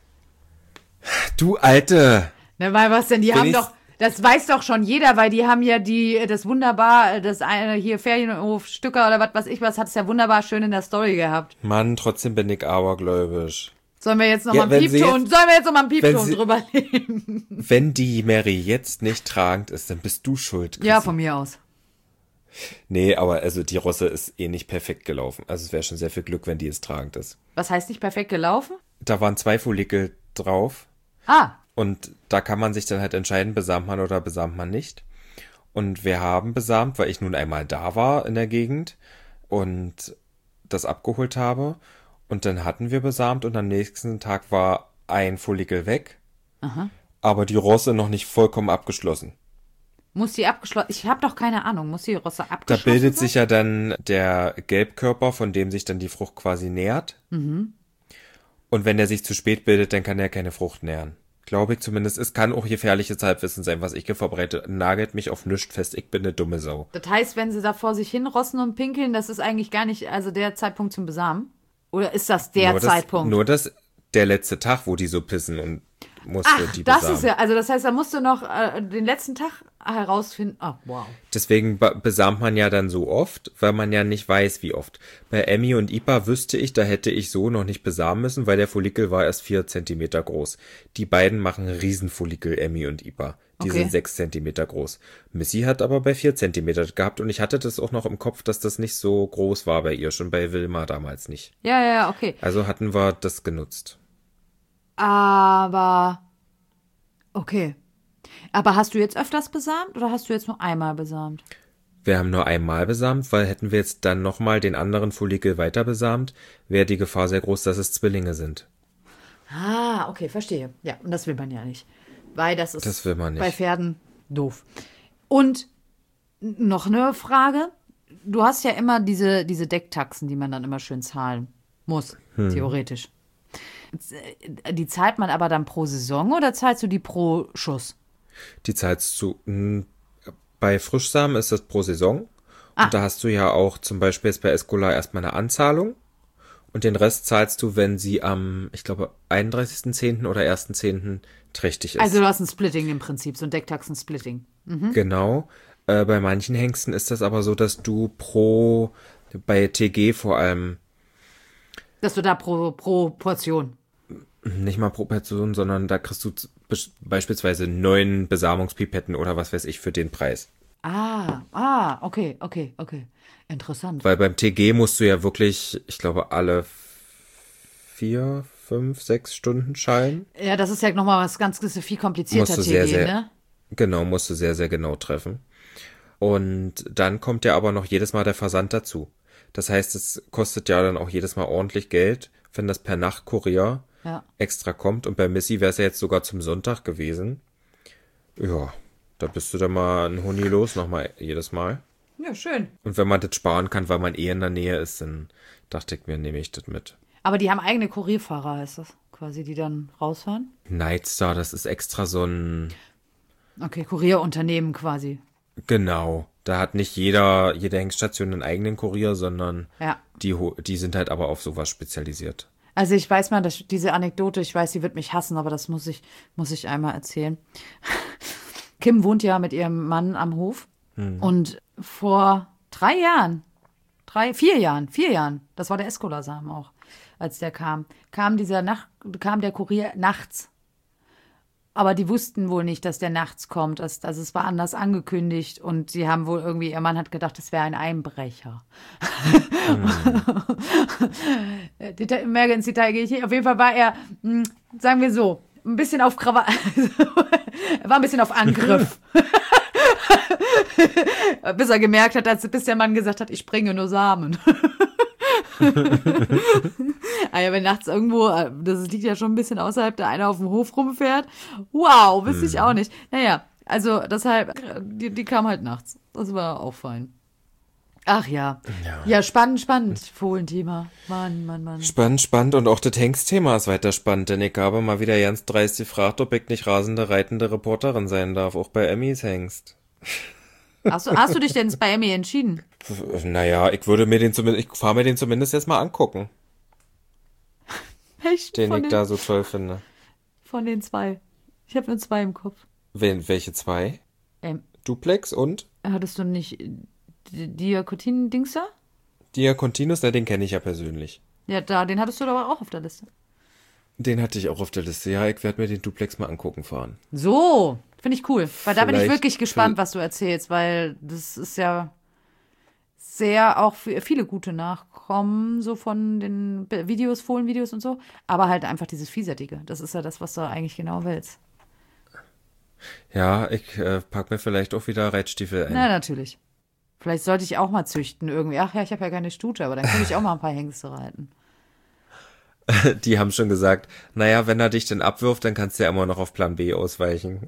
Du Alte! Ne, weil was denn, die Wenn haben ich's- doch, das weiß doch schon jeder, weil die haben ja die, das wunderbar, das eine hier Ferienhof Stücker oder was weiß ich was, hat es ja wunderbar schön in der Story gehabt. Mann, trotzdem bin ich abergläubisch. Sollen wir jetzt noch Ja, mal einen wenn sie Piepton, jetzt- sollen wir jetzt noch mal einen wenn Piepton sie- drüber legen? Wenn die Mary jetzt nicht tragend ist, dann bist du schuld, Chrissy. Ja, von mir aus. Nee, aber also die Rosse ist eh nicht perfekt gelaufen. Also es wäre schon sehr viel Glück, wenn die jetzt tragend ist. Was heißt nicht perfekt gelaufen? Da waren zwei Follikel drauf Ah, und da kann man sich dann halt entscheiden, besamt man oder besamt man nicht. Und wir haben besamt, weil ich nun einmal da war in der Gegend und das abgeholt habe. Und dann hatten wir besamt und am nächsten Tag war ein Follikel weg, aha. aber die Rosse noch nicht vollkommen abgeschlossen. Muss die abgeschlossen, ich habe doch keine Ahnung, muss die Rosse Da abgeschlossen bildet sein? sich ja dann der Gelbkörper, von dem sich dann die Frucht quasi nährt. Mhm. Und wenn der sich zu spät bildet, dann kann er keine Frucht nähren. Glaube ich zumindest. Es kann auch gefährliches Halbwissen sein, was ich hier verbreite. Nagelt mich auf nichts fest, ich bin eine dumme Sau. Das heißt, wenn sie da vor sich hin rossen und pinkeln, das ist eigentlich gar nicht, also der Zeitpunkt zum Besamen? Oder ist das der nur Zeitpunkt? Das, nur das, der letzte Tag, wo die so pissen und musste Ach, die das besamen. ist ja, also das heißt, da musst du noch äh, den letzten Tag herausfinden. Ah, wow. Deswegen be- besamt man ja dann so oft, weil man ja nicht weiß, wie oft. Bei Emmy und Ipa wüsste ich, da hätte ich so noch nicht besamen müssen, weil der Follikel war erst vier Zentimeter groß. Die beiden machen Riesenfollikel, Emmy und Ipa. Die Okay. sind sechs Zentimeter groß. Missy hat aber bei vier Zentimeter gehabt und ich hatte das auch noch im Kopf, dass das nicht so groß war bei ihr, schon bei Wilma damals nicht. Ja, ja, ja, okay. Also hatten wir das genutzt. Aber, okay. Aber hast du jetzt öfters besamt oder hast du jetzt nur einmal besamt? Wir haben nur einmal besamt, weil hätten wir jetzt dann nochmal den anderen Follikel weiter besamt, wäre die Gefahr sehr groß, dass es Zwillinge sind. Ah, okay, verstehe. Ja, und das will man ja nicht. Weil das ist Das will man nicht. bei Pferden doof. Und n- noch eine Frage. Du hast ja immer diese, diese Decktaxen, die man dann immer schön zahlen muss, Hm. theoretisch. Die zahlt man aber dann pro Saison oder zahlst du die pro Schuss? Die zahlst du, mh, bei Frischsamen ist das pro Saison. Ah. Und da hast du ja auch zum Beispiel jetzt bei Escola erstmal eine Anzahlung. Und den Rest zahlst du, wenn sie am, ich glaube, einunddreißigsten zehnten oder ersten zehnten trächtig ist. Also du hast ein Splitting im Prinzip, so ein Decktaxen-Splitting. Mhm. Genau. Äh, bei manchen Hengsten ist das aber so, dass du pro, bei T G vor allem, Dass du da pro, pro Portion. nicht mal pro Person, sondern da kriegst du z- bes- beispielsweise neun Besamungspipetten oder was weiß ich für den Preis. Ah, ah, okay, okay, okay. Interessant. Weil beim T G musst du ja wirklich, ich glaube, alle vier, fünf, sechs Stunden schallen. Ja, das ist ja nochmal was ganz das ist viel komplizierter Musst du T sehr, G, sehr- ne? Genau, musst du sehr, sehr genau treffen. Und dann kommt ja aber noch jedes Mal der Versand dazu. Das heißt, es kostet ja dann auch jedes Mal ordentlich Geld, wenn das per Nachtkurier Ja. extra kommt. Und bei Missy wäre es ja jetzt sogar zum Sonntag gewesen. Ja, da bist du dann mal ein Huni los nochmal jedes Mal. Ja, schön. Und wenn man das sparen kann, weil man eh in der Nähe ist, dann dachte ich mir, nehme ich das mit. Aber die haben eigene Kurierfahrer, heißt das quasi, die dann rausfahren? Nightstar, das ist extra so ein, Okay, Kurierunternehmen quasi. genau, da hat nicht jeder, jede Hengststation einen eigenen Kurier, sondern Ja. die, ho- die sind halt aber auf sowas spezialisiert. Also ich weiß mal, dass diese Anekdote, ich weiß, sie wird mich hassen, aber das muss ich, muss ich einmal erzählen. Kim wohnt ja mit ihrem Mann am Hof und vor drei Jahren, drei, vier Jahren, vier Jahren, das war der Escola-Samen auch, als der kam, kam dieser Nacht, kam der Kurier nachts. Aber die wussten wohl nicht, dass der nachts kommt. Das, also es war anders angekündigt und sie haben wohl irgendwie, ihr Mann hat gedacht, das wäre ein Einbrecher. Deta- Mehr ins Detail gehe ich nicht. Auf jeden Fall war er, mh, sagen wir so, ein bisschen auf Krawall. Er war ein bisschen auf Angriff. Bis er gemerkt hat, als, bis der Mann gesagt hat, ich bringe nur Samen. Ah ja, wenn nachts irgendwo, das liegt ja schon ein bisschen außerhalb, da einer auf dem Hof rumfährt. Wow, wüsste ich auch nicht. Naja, also deshalb, die, die kam halt nachts. Das war auffallend. Ach ja. Ja. Ja, spannend, spannend. Fohlenthema. Mann, Mann, Mann. Spannend, spannend und auch das Hengstthema ist weiter spannend, denn ich habe mal wieder ganz dreist gefragt, ob ich nicht rasende, reitende Reporterin sein darf, auch bei Emmys Hengst. Hast du, hast du dich denn bei Emmy entschieden? Naja, ich würde mir den zumindest, ich fahre mir den zumindest jetzt mal angucken, Echt? den von, ich den, da so toll finde. von den zwei. Ich habe nur zwei im Kopf. Wen, welche zwei? Ähm, Duplex und hattest du nicht Diakotin-Dings da? Diakontinus, na, den kenne ich ja persönlich. Ja, da, den hattest du aber auch auf der Liste. Den hatte ich auch auf der Liste. Ja, ich werde mir den Duplex mal angucken fahren. So, finde ich cool. Weil da bin ich Vielleicht- wirklich gespannt, was du erzählst, weil das ist ja sehr auch für viele gute Nachkommen, so von den Be- Videos, Fohlenvideos und so. Aber halt einfach dieses Vielseitige. Das ist ja das, was du eigentlich genau willst. Ja, ich äh, pack mir vielleicht auch wieder Reitstiefel ein. Na, natürlich. Vielleicht sollte ich auch mal züchten irgendwie. Ach ja, ich habe ja keine Stute, aber dann kann ich auch mal ein paar Hengste reiten. Die haben schon gesagt, naja, wenn er dich denn abwirft, dann kannst du ja immer noch auf Plan B ausweichen.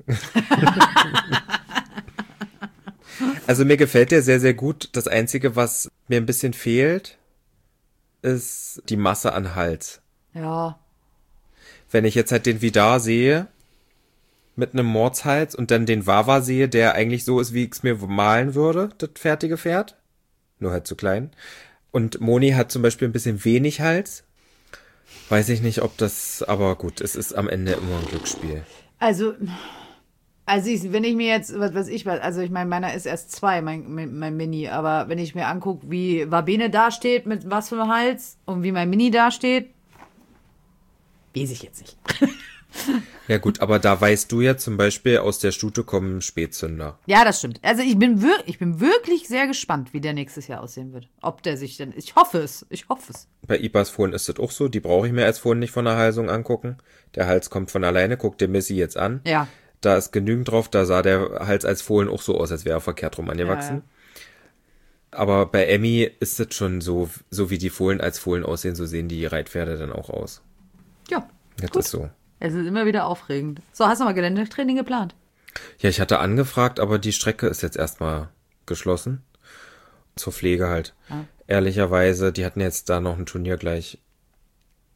Also mir gefällt der sehr, sehr gut. Das Einzige, was mir ein bisschen fehlt, ist die Masse an Hals. Ja, Wenn ich jetzt halt den Vidar sehe, mit einem Mordshals und dann den Wawa sehe, der eigentlich so ist, wie ich es mir malen würde, das fertige Pferd. Nur halt zu klein. Und Moni hat zum Beispiel ein bisschen wenig Hals. Weiß ich nicht, ob das, aber gut, es ist am Ende immer ein Glücksspiel. also, also ich, wenn ich mir jetzt, was weiß ich, was, also ich meine, meiner ist erst zwei, mein, mein, mein Mini, aber wenn ich mir angucke, wie Wabene dasteht, mit was für einem Hals und wie mein Mini dasteht, weiß ich jetzt nicht. Ja gut, aber da weißt du ja zum Beispiel, aus der Stute kommen Spätzünder. Ja, das stimmt. Also ich bin, wir, ich bin wirklich sehr gespannt, wie der nächstes Jahr aussehen wird. Ob der sich denn, ich hoffe es, ich hoffe es. Bei Ipas Fohlen ist das auch so, die brauche ich mir als Fohlen nicht von der Halsung angucken. Der Hals kommt von alleine, guck dir Missy jetzt an. Ja. Da ist genügend drauf, da sah der Hals als Fohlen auch so aus, als wäre er verkehrt rum angewachsen. Ja, Aber bei Emmy ist es schon so, so wie die Fohlen als Fohlen aussehen, so sehen die Reitpferde dann auch aus. Ja, Das gut. ist so. Es ist immer wieder aufregend. So, hast du mal Geländetraining geplant? Ja, ich hatte angefragt, aber die Strecke ist jetzt erstmal geschlossen. Zur Pflege halt. Ah. Ehrlicherweise, die hatten jetzt da noch ein Turnier gleich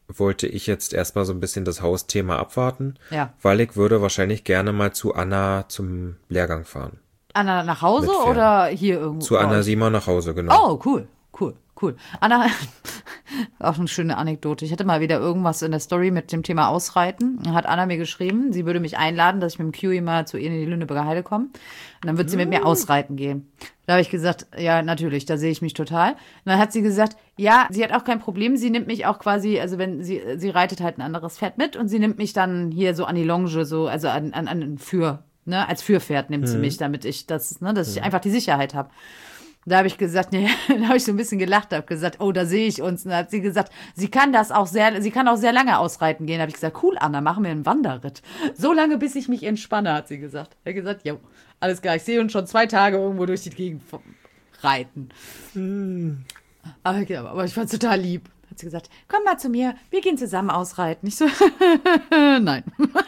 wollte ich jetzt erstmal so ein bisschen das Hausthema abwarten, Ja. weil ich würde wahrscheinlich gerne mal zu Anna zum Lehrgang fahren. Anna nach Hause Mit Pferden. oder hier irgendwo? Zu Anna bei euch? Siemer nach Hause, genau. Oh, cool, cool, cool. Anna, auch eine schöne Anekdote. Ich hatte mal wieder irgendwas in der Story mit dem Thema Ausreiten. Dann hat Anna mir geschrieben, sie würde mich einladen, dass ich mit dem Kiwi mal zu ihr in die Lüneburger Heide komme. Und dann wird sie mit mir ausreiten gehen. Da habe ich gesagt, ja, natürlich, da sehe ich mich total. Und dann hat sie gesagt, ja, sie hat auch kein Problem. Sie nimmt mich auch quasi, also wenn sie, sie reitet halt ein anderes Pferd mit und sie nimmt mich dann hier so an die Longe, so, also an, an, an für, ne, als Führpferd nimmt sie mich, damit ich das, ne, dass ich einfach die Sicherheit habe. Da habe ich gesagt, nee, da habe ich so ein bisschen gelacht, habe gesagt, oh, da sehe ich uns. Und dann hat sie gesagt, sie kann das auch sehr, sie kann auch sehr lange ausreiten gehen. Da habe ich gesagt, cool, Anna, machen wir einen Wanderritt. So lange, bis ich mich entspanne, hat sie gesagt. Er hat gesagt, jo, alles klar, ich sehe uns schon zwei Tage irgendwo durch die Gegend reiten. Mm. Aber, ja, aber ich fand es total lieb. Hat sie gesagt, komm mal zu mir, wir gehen zusammen ausreiten. Ich so, nein.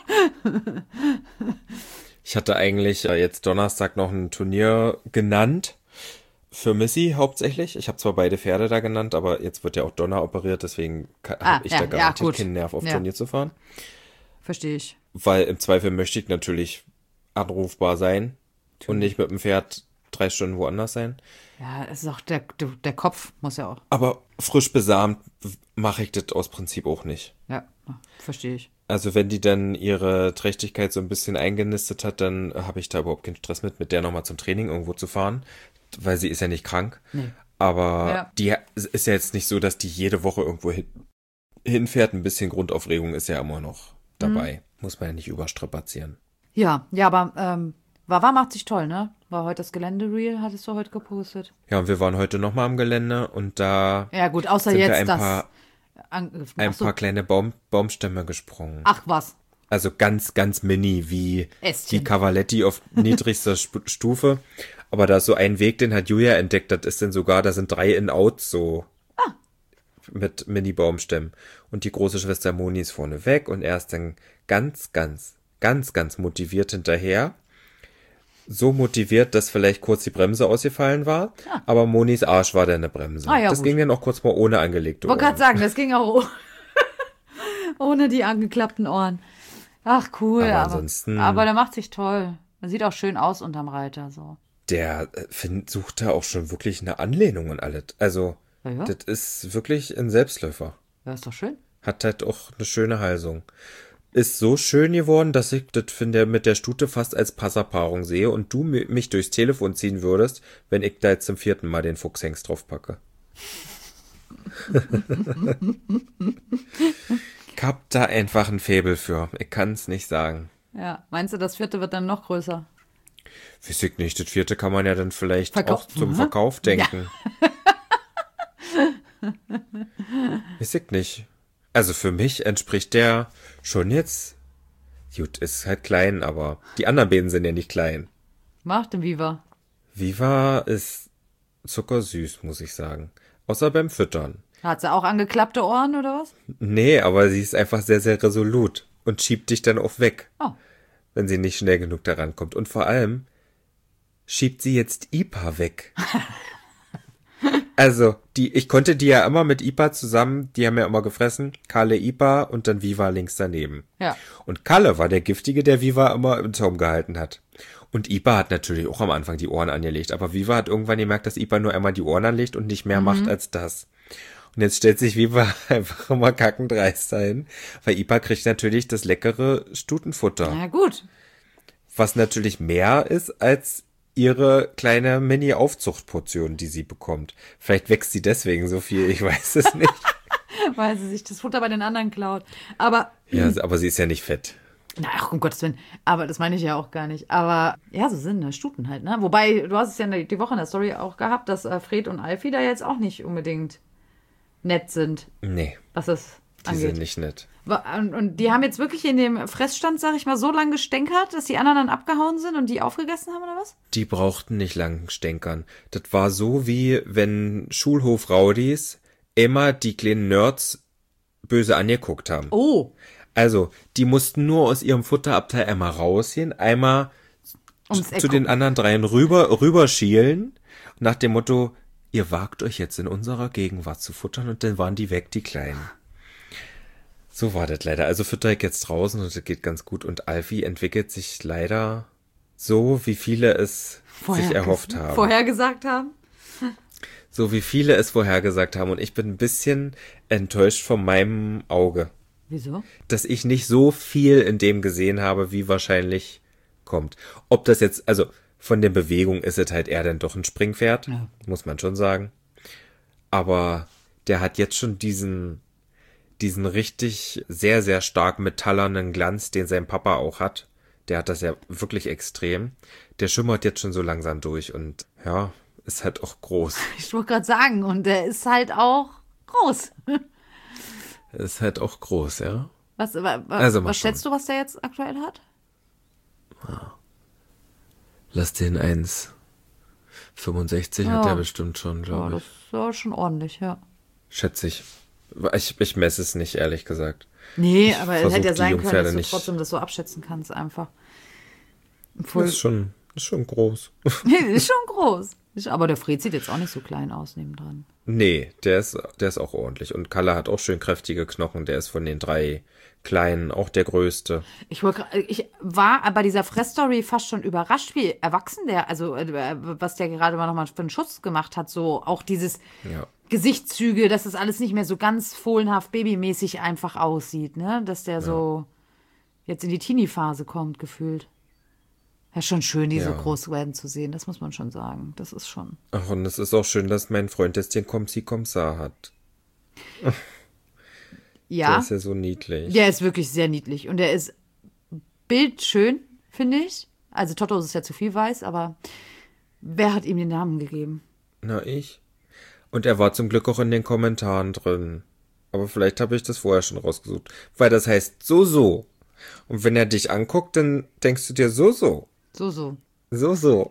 Ich hatte eigentlich äh, jetzt Donnerstag noch ein Turnier genannt. Für Missy hauptsächlich. Ich habe zwar beide Pferde da genannt, aber jetzt wird ja auch Donner operiert, deswegen Ah, habe ich ja, da ja, garantiert gut. keinen Nerv auf Ja. Turnier zu fahren. Verstehe ich. Weil im Zweifel möchte ich natürlich anrufbar sein und nicht mit dem Pferd drei Stunden woanders sein. Ja, es ist auch der, der Kopf muss ja auch. Aber frisch besamt mache ich das aus Prinzip auch nicht. Ja, verstehe ich. Also wenn die dann ihre Trächtigkeit so ein bisschen eingenistet hat, dann habe ich da überhaupt keinen Stress mit, mit der nochmal zum Training irgendwo zu fahren, weil sie ist ja nicht krank. Nee. Aber Ja. die ist ja jetzt nicht so, dass die jede Woche irgendwo hin, hinfährt. Ein bisschen Grundaufregung ist ja immer noch dabei. Mhm. Muss man ja nicht überstrapazieren. Ja, ja, aber ähm, Wawa macht sich toll, ne? War heute das Gelände-Reel, hattest du heute gepostet. Ja, und wir waren heute nochmal am Gelände und da Ja gut, außer sind wir jetzt ein das paar, Angriff. ein Ach so. paar kleine Baum, Baumstämme gesprungen. Ach was. Also ganz, ganz mini, wie Ästchen. die Cavaletti auf niedrigster Sp- Stufe. Aber da ist so ein Weg, den hat Julia entdeckt, das ist dann sogar, da sind drei In-Outs so Ah. mit Mini-Baumstämmen. Und die große Schwester Moni ist vorne weg und er ist dann ganz, ganz, ganz, ganz motiviert hinterher. So motiviert, dass vielleicht kurz die Bremse ausgefallen war, Ah. aber Monis Arsch war dann eine Bremse. Ah, ja, das gut. ging dann auch kurz mal ohne angelegte Wollte Ohren. gerade sagen, das ging auch ohne die angeklappten Ohren. Ach cool, Aber aber, ansonsten- aber der macht sich toll. Er sieht auch schön aus unterm Reiter, so. Der äh, find, sucht da auch schon wirklich eine Anlehnung und alles. Also, Ja, ja. das ist wirklich ein Selbstläufer. Ja, ist doch schön. Hat halt auch eine schöne Halsung. Ist so schön geworden, dass ich das finde mit der Stute fast als Passerpaarung sehe und du mi- mich durchs Telefon ziehen würdest, wenn ich da jetzt zum vierten Mal den Fuchshengst drauf packe. Ich hab da einfach ein Faible für. Ich kann's nicht sagen. Ja, meinst du, das vierte wird dann noch größer? Weiß ich nicht. Das vierte kann man ja dann vielleicht Verkauf- auch zum Mhm. Verkauf denken. Weiß ich nicht. Also für mich entspricht der schon jetzt. Gut, ist halt klein, aber die anderen beiden sind ja nicht klein. Macht den Viva. Viva ist zuckersüß, muss ich sagen. Außer beim Füttern. Hat sie auch angeklappte Ohren oder was? Nee, aber sie ist einfach sehr, sehr resolut und schiebt dich dann auch weg, Oh. wenn sie nicht schnell genug daran kommt. Und vor allem schiebt sie jetzt Ipa weg. Also, die, ich konnte die ja immer mit Ipa zusammen, die haben ja immer gefressen, Kalle Ipa und dann Viva links daneben. Ja. Und Kalle war der Giftige, der Viva immer im Zaum gehalten hat. Und Ipa hat natürlich auch am Anfang die Ohren angelegt, aber Viva hat irgendwann gemerkt, dass Ipa nur einmal die Ohren anlegt und nicht mehr macht als das. Und jetzt stellt sich Viva einfach immer kackendreist dahin, weil Ipa kriegt natürlich das leckere Stutenfutter, Na gut. was natürlich mehr ist als ihre kleine Mini-Aufzuchtportion, die sie bekommt. Vielleicht wächst sie deswegen so viel, ich weiß es nicht. Weil sie sich das Futter bei den anderen klaut. Aber, Ja, aber sie ist ja nicht fett. na, ach, um Gottes Willen. Aber das meine ich ja auch gar nicht. Aber, ja, so sind ne, Stuten halt, ne? Wobei, du hast es ja die Woche in der Story auch gehabt, dass äh, Fred und Alfie da jetzt auch nicht unbedingt nett sind, Nee, was das die angeht. sind nicht nett. Wa- Und, und die haben jetzt wirklich in dem Fressstand, sag ich mal, so lange gestänkert, dass die anderen dann abgehauen sind und die aufgegessen haben, oder was? Die brauchten nicht lang stänkern. Das war so wie, wenn Schulhof-Raudis immer die kleinen Nerds böse angeguckt haben. Oh, Also, die mussten nur aus ihrem Futterabteil einmal rausgehen, einmal ums zu Eck den anderen dreien rüber, rüberschielen, nach dem Motto, ihr wagt euch jetzt in unserer Gegenwart zu futtern und dann waren die weg, die Kleinen. So war das leider. Also fütter ich jetzt draußen und das geht ganz gut. Und Alfie entwickelt sich leider so, wie viele es Vorher sich erhofft haben. Vorhergesagt haben. So wie viele es vorhergesagt haben. Und ich bin ein bisschen enttäuscht von meinem Auge. Wieso? Dass ich nicht so viel in dem gesehen habe, wie wahrscheinlich kommt. Ob das jetzt, also von der Bewegung ist es halt eher dann doch ein Springpferd, Ja. muss man schon sagen. Aber der hat jetzt schon diesen, diesen richtig sehr, sehr stark metallernen Glanz, den sein Papa auch hat. Der hat das ja wirklich extrem. Der schimmert jetzt schon so langsam durch und ja, ist halt auch groß. Ich wollte gerade sagen, und der ist halt auch groß. Ist halt auch groß, ja. Was, wa, wa, Also mal was schauen. schätzt du, was der jetzt aktuell hat? Lass den eins fünfundsechzig hat Ja. er bestimmt schon, Ja, glaube das ich. ist ja schon ordentlich, ja. Schätze ich. Ich, ich messe es nicht, ehrlich gesagt. Nee, aber es versuch hätte ja die sein können, Jungpferde dass du nicht- trotzdem das so abschätzen kannst, einfach. Das Voll, ist schon, ist schon groß. nee, ist schon groß. Ist- Aber der Fred sieht jetzt auch nicht so klein aus nebendran. Nee, der ist, der ist auch ordentlich. Und Kalle hat auch schön kräftige Knochen. Der ist von den drei Kleinen auch der größte. Ich, wollt gra- ich war bei dieser Fressstory fast schon überrascht, wie erwachsen der, also äh, was der gerade mal nochmal für einen Schuss gemacht hat, so auch dieses Ja. Gesichtszüge, dass das alles nicht mehr so ganz fohlenhaft babymäßig einfach aussieht, ne? Dass der so jetzt in die Teenie-Phase kommt, gefühlt. Ja, schon schön, die so Ja. groß werden zu sehen, das muss man schon sagen. Das ist schon. Ach, und es ist auch schön, dass mein Freund jetzt den Komsi Komsar hat. Der Ja, ist ja so niedlich. der ist wirklich sehr niedlich und der ist bildschön, finde ich. Also Toto ist ja zu viel weiß, aber wer hat ihm den Namen gegeben? Na, ich. Und er war zum Glück auch in den Kommentaren drin. Aber vielleicht habe ich das vorher schon rausgesucht. Weil das heißt so, so. Und wenn er dich anguckt, dann denkst du dir so, so. So, so. So, so.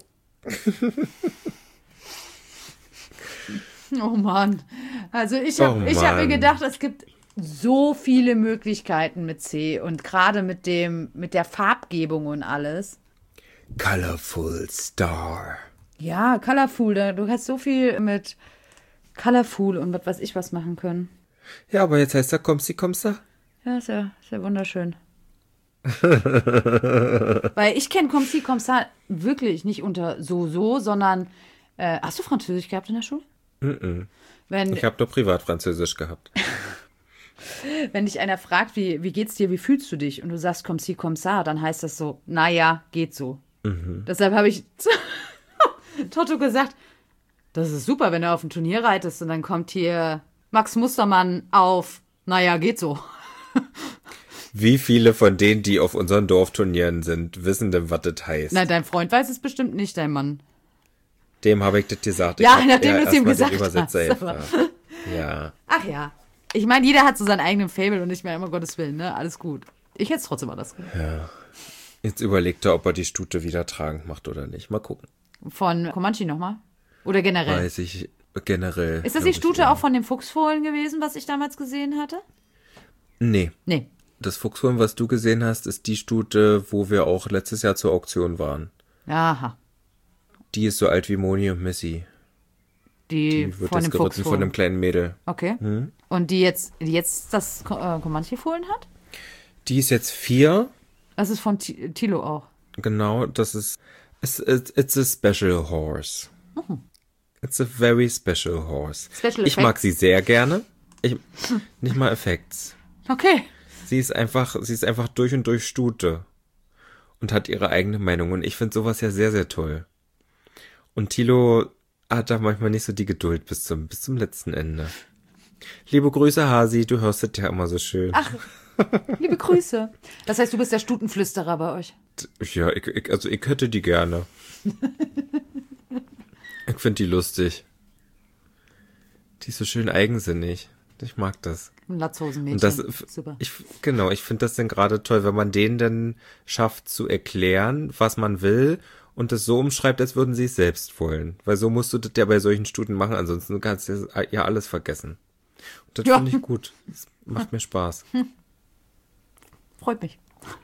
Oh Mann. Also ich habe Oh ich hab mir Mann. gedacht, es gibt so viele Möglichkeiten mit C und gerade mit dem mit der Farbgebung und alles. Colorful Star. Ja, Colorful, da- du hast so viel mit Colorful und was weiß ich was machen können. Ja, aber jetzt heißt er Komsi Komsar. Ja, ist ja, ist ja wunderschön. Weil ich kenne Comme ci, comme ça wirklich nicht unter so, so, sondern äh, hast du Französisch gehabt in der Schule? Mm-mm. Wenn, Ich habe doch privat Französisch gehabt. wenn dich einer fragt, wie, wie geht's dir, wie fühlst du dich? Und du sagst comme ci, comme ça, dann heißt das so, naja, geht so. Deshalb habe ich zu Toto gesagt, das ist super, wenn du auf ein Turnier reitest und dann kommt hier Max Mustermann auf, naja, geht so. Wie viele von denen, die auf unseren Dorfturnieren sind, wissen denn, was das heißt? Na, dein Freund weiß es bestimmt nicht, dein Mann. Dem habe ich das gesagt. Ja, ich hab nachdem eher du es ihm erst mal gesagt den Übersetzer hast, gefragt. Ja. Ach ja. Ich meine, jeder hat so seinen eigenen Fable und nicht mehr immer Gottes Willen, ne? Alles gut. Ich hätte es trotzdem anders gemacht. Jetzt überlegt er, ob er die Stute wieder tragend macht oder nicht. Mal gucken. Von Comanche nochmal? Oder generell? Weiß ich generell. Ist das glaub die ich, Stute eher. auch von dem Fuchsfohlen gewesen, was ich damals gesehen hatte? Nee. Nee. Das Fuchshuhn, was du gesehen hast, ist die Stute, wo wir auch letztes Jahr zur Auktion waren. Aha. Die ist so alt wie Moni und Missy. Die, Die wird von jetzt dem geritten Fuchsfohlen. von einem kleinen Mädel. Okay. Und die jetzt, die jetzt das Ko- äh, Comanche-Fohlen hat? Die ist jetzt vier. Das ist von Ti- Thilo auch. Genau, das ist. It's, it's, it's a special horse. It's a very special horse. Special ich mag effects? sie sehr gerne. Ich, nicht mal Effekts. Okay. Sie ist einfach, sie ist einfach durch und durch Stute. Und hat ihre eigene Meinung. Und ich finde sowas ja sehr, sehr toll. Und Thilo hat da manchmal nicht so die Geduld bis zum, bis zum letzten Ende. Liebe Grüße, Hasi, du hörst es ja immer so schön. Ach, liebe Grüße. Das heißt, du bist der Stutenflüsterer bei euch. Ja, ich, ich, also ich hätte die gerne. Ich finde die lustig. Die ist so schön eigensinnig. Ich mag das. Ein Latzhosenmädchen. Und das, Super. ich, genau, ich finde das dann gerade toll, wenn man denen dann schafft zu erklären, was man will und das so umschreibt, als würden sie es selbst wollen. Weil so musst du das ja bei solchen Stuten machen, ansonsten kannst du ja alles vergessen. Und das Ja. finde ich gut. Das macht mir Spaß. Freut mich.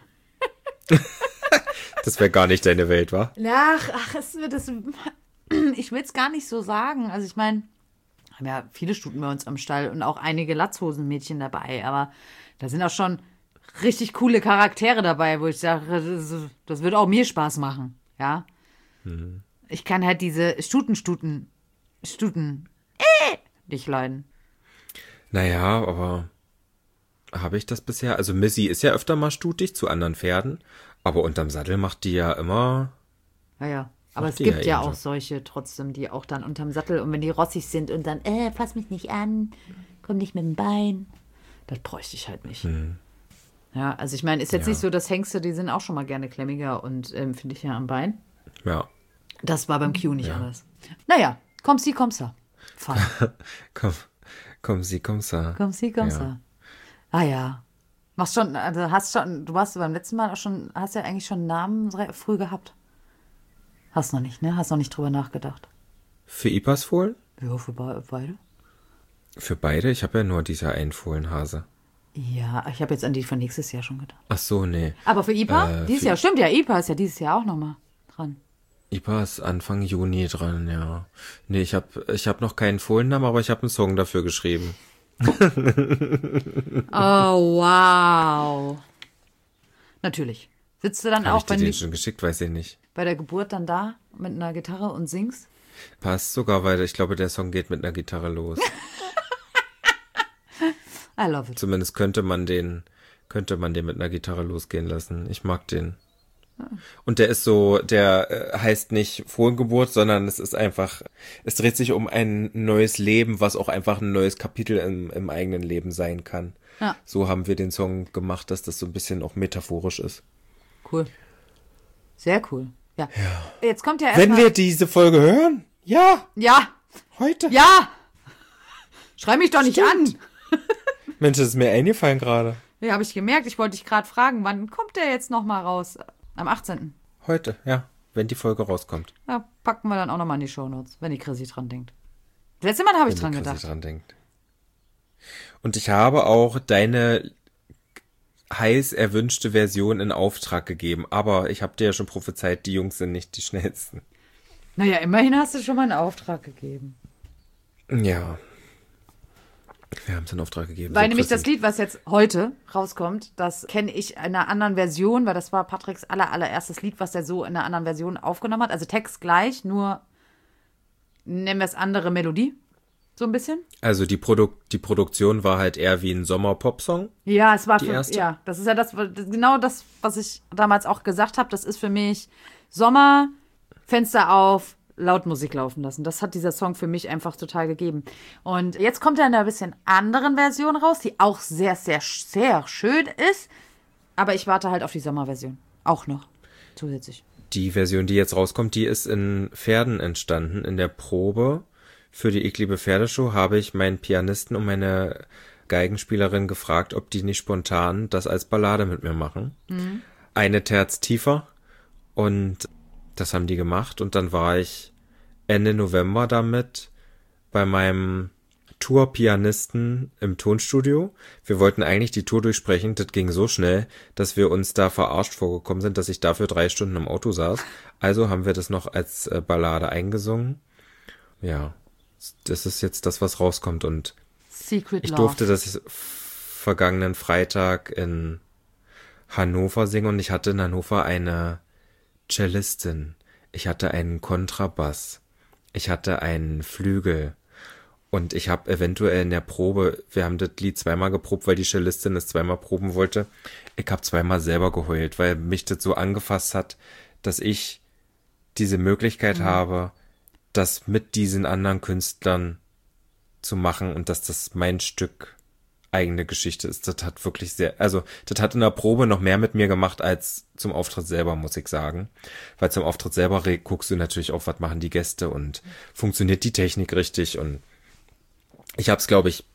Das wäre gar nicht deine Welt, wa? Ach, ach, es wird das. Ich will es gar nicht so sagen. Also ich meine, haben ja viele Stuten bei uns am Stall und auch einige Latzhosenmädchen dabei, aber da sind auch schon richtig coole Charaktere dabei, wo ich sage, das, das wird auch mir Spaß machen, ja. Mhm. Ich kann halt diese Stuten, Stuten, Stuten, äh, nicht leiden. Naja, aber habe ich das bisher? Also Missy ist ja öfter mal stutig zu anderen Pferden, aber unterm Sattel macht die ja immer... Naja, aber es gibt ja, ja auch solche trotzdem, die auch dann unterm Sattel und wenn die rossig sind und dann, äh, fass mich nicht an, komm nicht mit dem Bein. Das bräuchte ich halt nicht. Hm. Ja, also ich meine, ist jetzt ja. nicht so, dass Hengste, die sind auch schon mal gerne klemmiger und ähm, finde ich ja am Bein. Ja. Das war beim Q nicht ja. alles. Naja, komm sie, komm sa. komm, komm sie, komm sa. Komm sie, komm sa. Ja. Ah ja. Machst schon, also hast schon, du warst beim letzten Mal auch schon, hast ja eigentlich schon einen Namen früh gehabt. Hast noch nicht, ne? Hast noch nicht drüber nachgedacht. Für Ipas Fohlen? Ja, für be- beide. Für beide? Ich habe ja nur diese einen Fohlenhase. Ja, ich habe jetzt an die von nächstes Jahr schon gedacht. Ach so, nee. Aber für Ipa? Äh, dieses für Jahr, stimmt ja, Ipa ist ja dieses Jahr auch nochmal dran. Ipa ist Anfang Juni dran, ja. Nee, ich habe ich hab noch keinen Fohlennamen, aber ich habe einen Song dafür geschrieben. Oh, wow. Natürlich. Sitzt du dann Hab auch ich dir bei den schon geschickt, weiß ich nicht. Bei der Geburt dann da mit einer Gitarre und singst? Passt sogar, weil ich glaube, der Song geht mit einer Gitarre los. I love it. Zumindest könnte man den, könnte man den mit einer Gitarre losgehen lassen. Ich mag den. Und der ist so, der äh, heißt nicht Fohlengeburt, sondern es ist einfach, es dreht sich um ein neues Leben, was auch einfach ein neues Kapitel im, im eigenen Leben sein kann. Ja. So haben wir den Song gemacht, dass das so ein bisschen auch metaphorisch ist. Cool. Sehr cool. Ja. ja. Jetzt kommt ja erst Wenn mal wir diese Folge hören? Ja. Ja. Heute? Ja. Schrei mich doch nicht Stimmt. an. Mensch, das ist mir eingefallen gerade. Ja, habe ich gemerkt. Ich wollte dich gerade fragen, wann kommt der jetzt nochmal raus? Am achtzehnten Heute, ja. Wenn die Folge rauskommt. Ja, packen wir dann auch nochmal in die Shownotes, wenn die Chrissy dran denkt. Das letzte Mal habe ich wenn dran die gedacht. Chrissy dran denkt. Und ich habe auch deine heiß erwünschte Version in Auftrag gegeben. Aber ich habe dir ja schon prophezeit, die Jungs sind nicht die schnellsten. Naja, immerhin hast du schon mal einen Auftrag gegeben. Ja. Wir haben es in Auftrag gegeben. Weil so, nämlich Chrissy. das Lied, was jetzt heute rauskommt, das kenne ich in einer anderen Version, weil das war Patricks aller, allererstes Lied, was er so in einer anderen Version aufgenommen hat. Also Text gleich, nur nennen wir es andere Melodie. So ein bisschen. Also die, Produ- die Produktion war halt eher wie ein Sommer-Pop-Song. Ja, es war die für, erste. ja, das ist ja das, genau das, was ich damals auch gesagt habe. Das ist für mich Sommer, Fenster auf, laut Musik laufen lassen. Das hat dieser Song für mich einfach total gegeben. Und jetzt kommt er in einer bisschen anderen Version raus, die auch sehr, sehr, sehr schön ist. Aber ich warte halt auf die Sommerversion. Auch noch. Zusätzlich. Die Version, die jetzt rauskommt, die ist in Pferden entstanden. In der Probe für die Ich liebe Pferdeshow habe ich meinen Pianisten und meine Geigenspielerin gefragt, ob die nicht spontan das als Ballade mit mir machen. Mhm. Eine Terz tiefer. Und das haben die gemacht. Und dann war ich Ende November damit bei meinem Tourpianisten im Tonstudio. Wir wollten eigentlich die Tour durchsprechen. Das ging so schnell, dass wir uns da verarscht vorgekommen sind, dass ich dafür drei Stunden im Auto saß. Also haben wir das noch als äh, Ballade eingesungen. Ja, das ist jetzt das, was rauskommt. Und Secret ich Love. durfte das vergangenen Freitag in Hannover singen und ich hatte in Hannover eine Cellistin. Ich hatte einen Kontrabass. Ich hatte einen Flügel. Und ich habe eventuell in der Probe, wir haben das Lied zweimal geprobt, weil die Cellistin es zweimal proben wollte. Ich habe zweimal selber geheult, weil mich das so angefasst hat, dass ich diese Möglichkeit mhm. habe, das mit diesen anderen Künstlern zu machen und dass das mein Stück eigene Geschichte ist. Das hat wirklich sehr, also das hat in der Probe noch mehr mit mir gemacht als zum Auftritt selber, muss ich sagen. Weil zum Auftritt selber guckst du natürlich auch, was machen die Gäste und funktioniert die Technik richtig und ich habe es, glaube ich,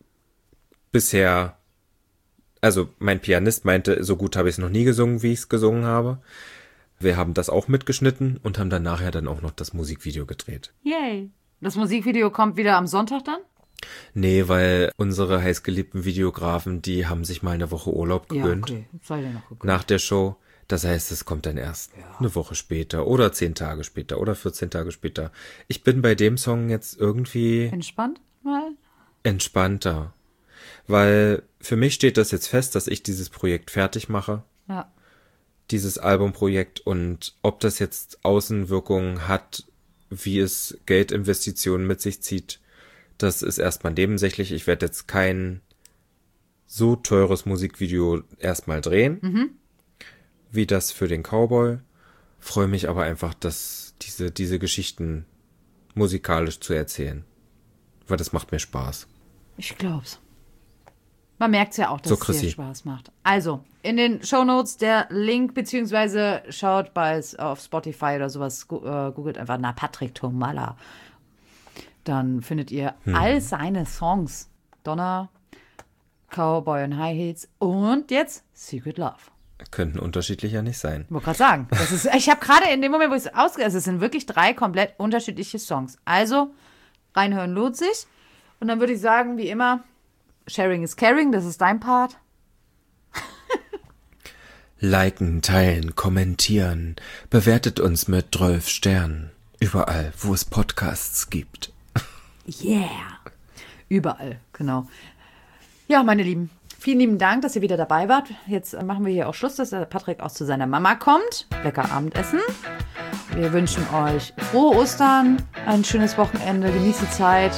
bisher, also mein Pianist meinte, so gut habe ich es noch nie gesungen, wie ich es gesungen habe. Wir haben das auch mitgeschnitten und haben dann nachher dann auch noch das Musikvideo gedreht. Yay. Das Musikvideo kommt wieder am Sonntag dann? Nee, weil unsere heißgeliebten Videografen, die haben sich mal eine Woche Urlaub gegönnt. Ja, okay. Sei dir noch gegönnt. Nach der Show. Das heißt, es kommt dann erst ja. eine Woche später oder zehn Tage später oder vierzehn Tage später. Ich bin bei dem Song jetzt irgendwie... Entspannt? Mal. Entspannter. Weil für mich steht das jetzt fest, dass ich dieses Projekt fertig mache. Ja. Dieses Albumprojekt, und ob das jetzt Außenwirkungen hat, wie es Geldinvestitionen mit sich zieht, das ist erstmal nebensächlich. Ich werde jetzt kein so teures Musikvideo erstmal drehen, Mhm. wie das für den Cowboy. Freue mich aber einfach, dass diese, diese Geschichten musikalisch zu erzählen. Weil das macht mir Spaß. Ich glaub's. Man merkt's ja auch, dass So, es dir Chrissy. Spaß macht. Also, in den Shownotes der Link, beziehungsweise schaut bei auf Spotify oder sowas, gu- äh, googelt einfach nach Patrick Tomalla. Dann findet ihr all seine Songs. Donner, Cowboy und High Heels und jetzt Secret Love. Könnten unterschiedlicher nicht sein. Ich wollte gerade sagen, das ist, ich habe gerade in dem Moment, wo ich es ausge... Also es sind wirklich drei komplett unterschiedliche Songs. Also, reinhören lohnt sich. Und dann würde ich sagen, wie immer, Sharing is caring, das ist dein Part. Liken, teilen, kommentieren. Bewertet uns mit zwölf Sternen. Überall, wo es Podcasts gibt. Yeah. Überall, genau. Ja, meine Lieben, vielen lieben Dank, dass ihr wieder dabei wart. Jetzt äh, machen wir hier auch Schluss, dass der Patrick auch zu seiner Mama kommt. Lecker Abendessen. Wir wünschen euch frohe Ostern, ein schönes Wochenende, genießt die Zeit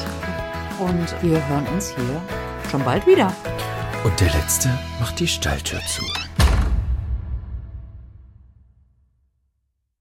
und wir hören uns hier schon bald wieder. Und der Letzte macht die Stalltür zu.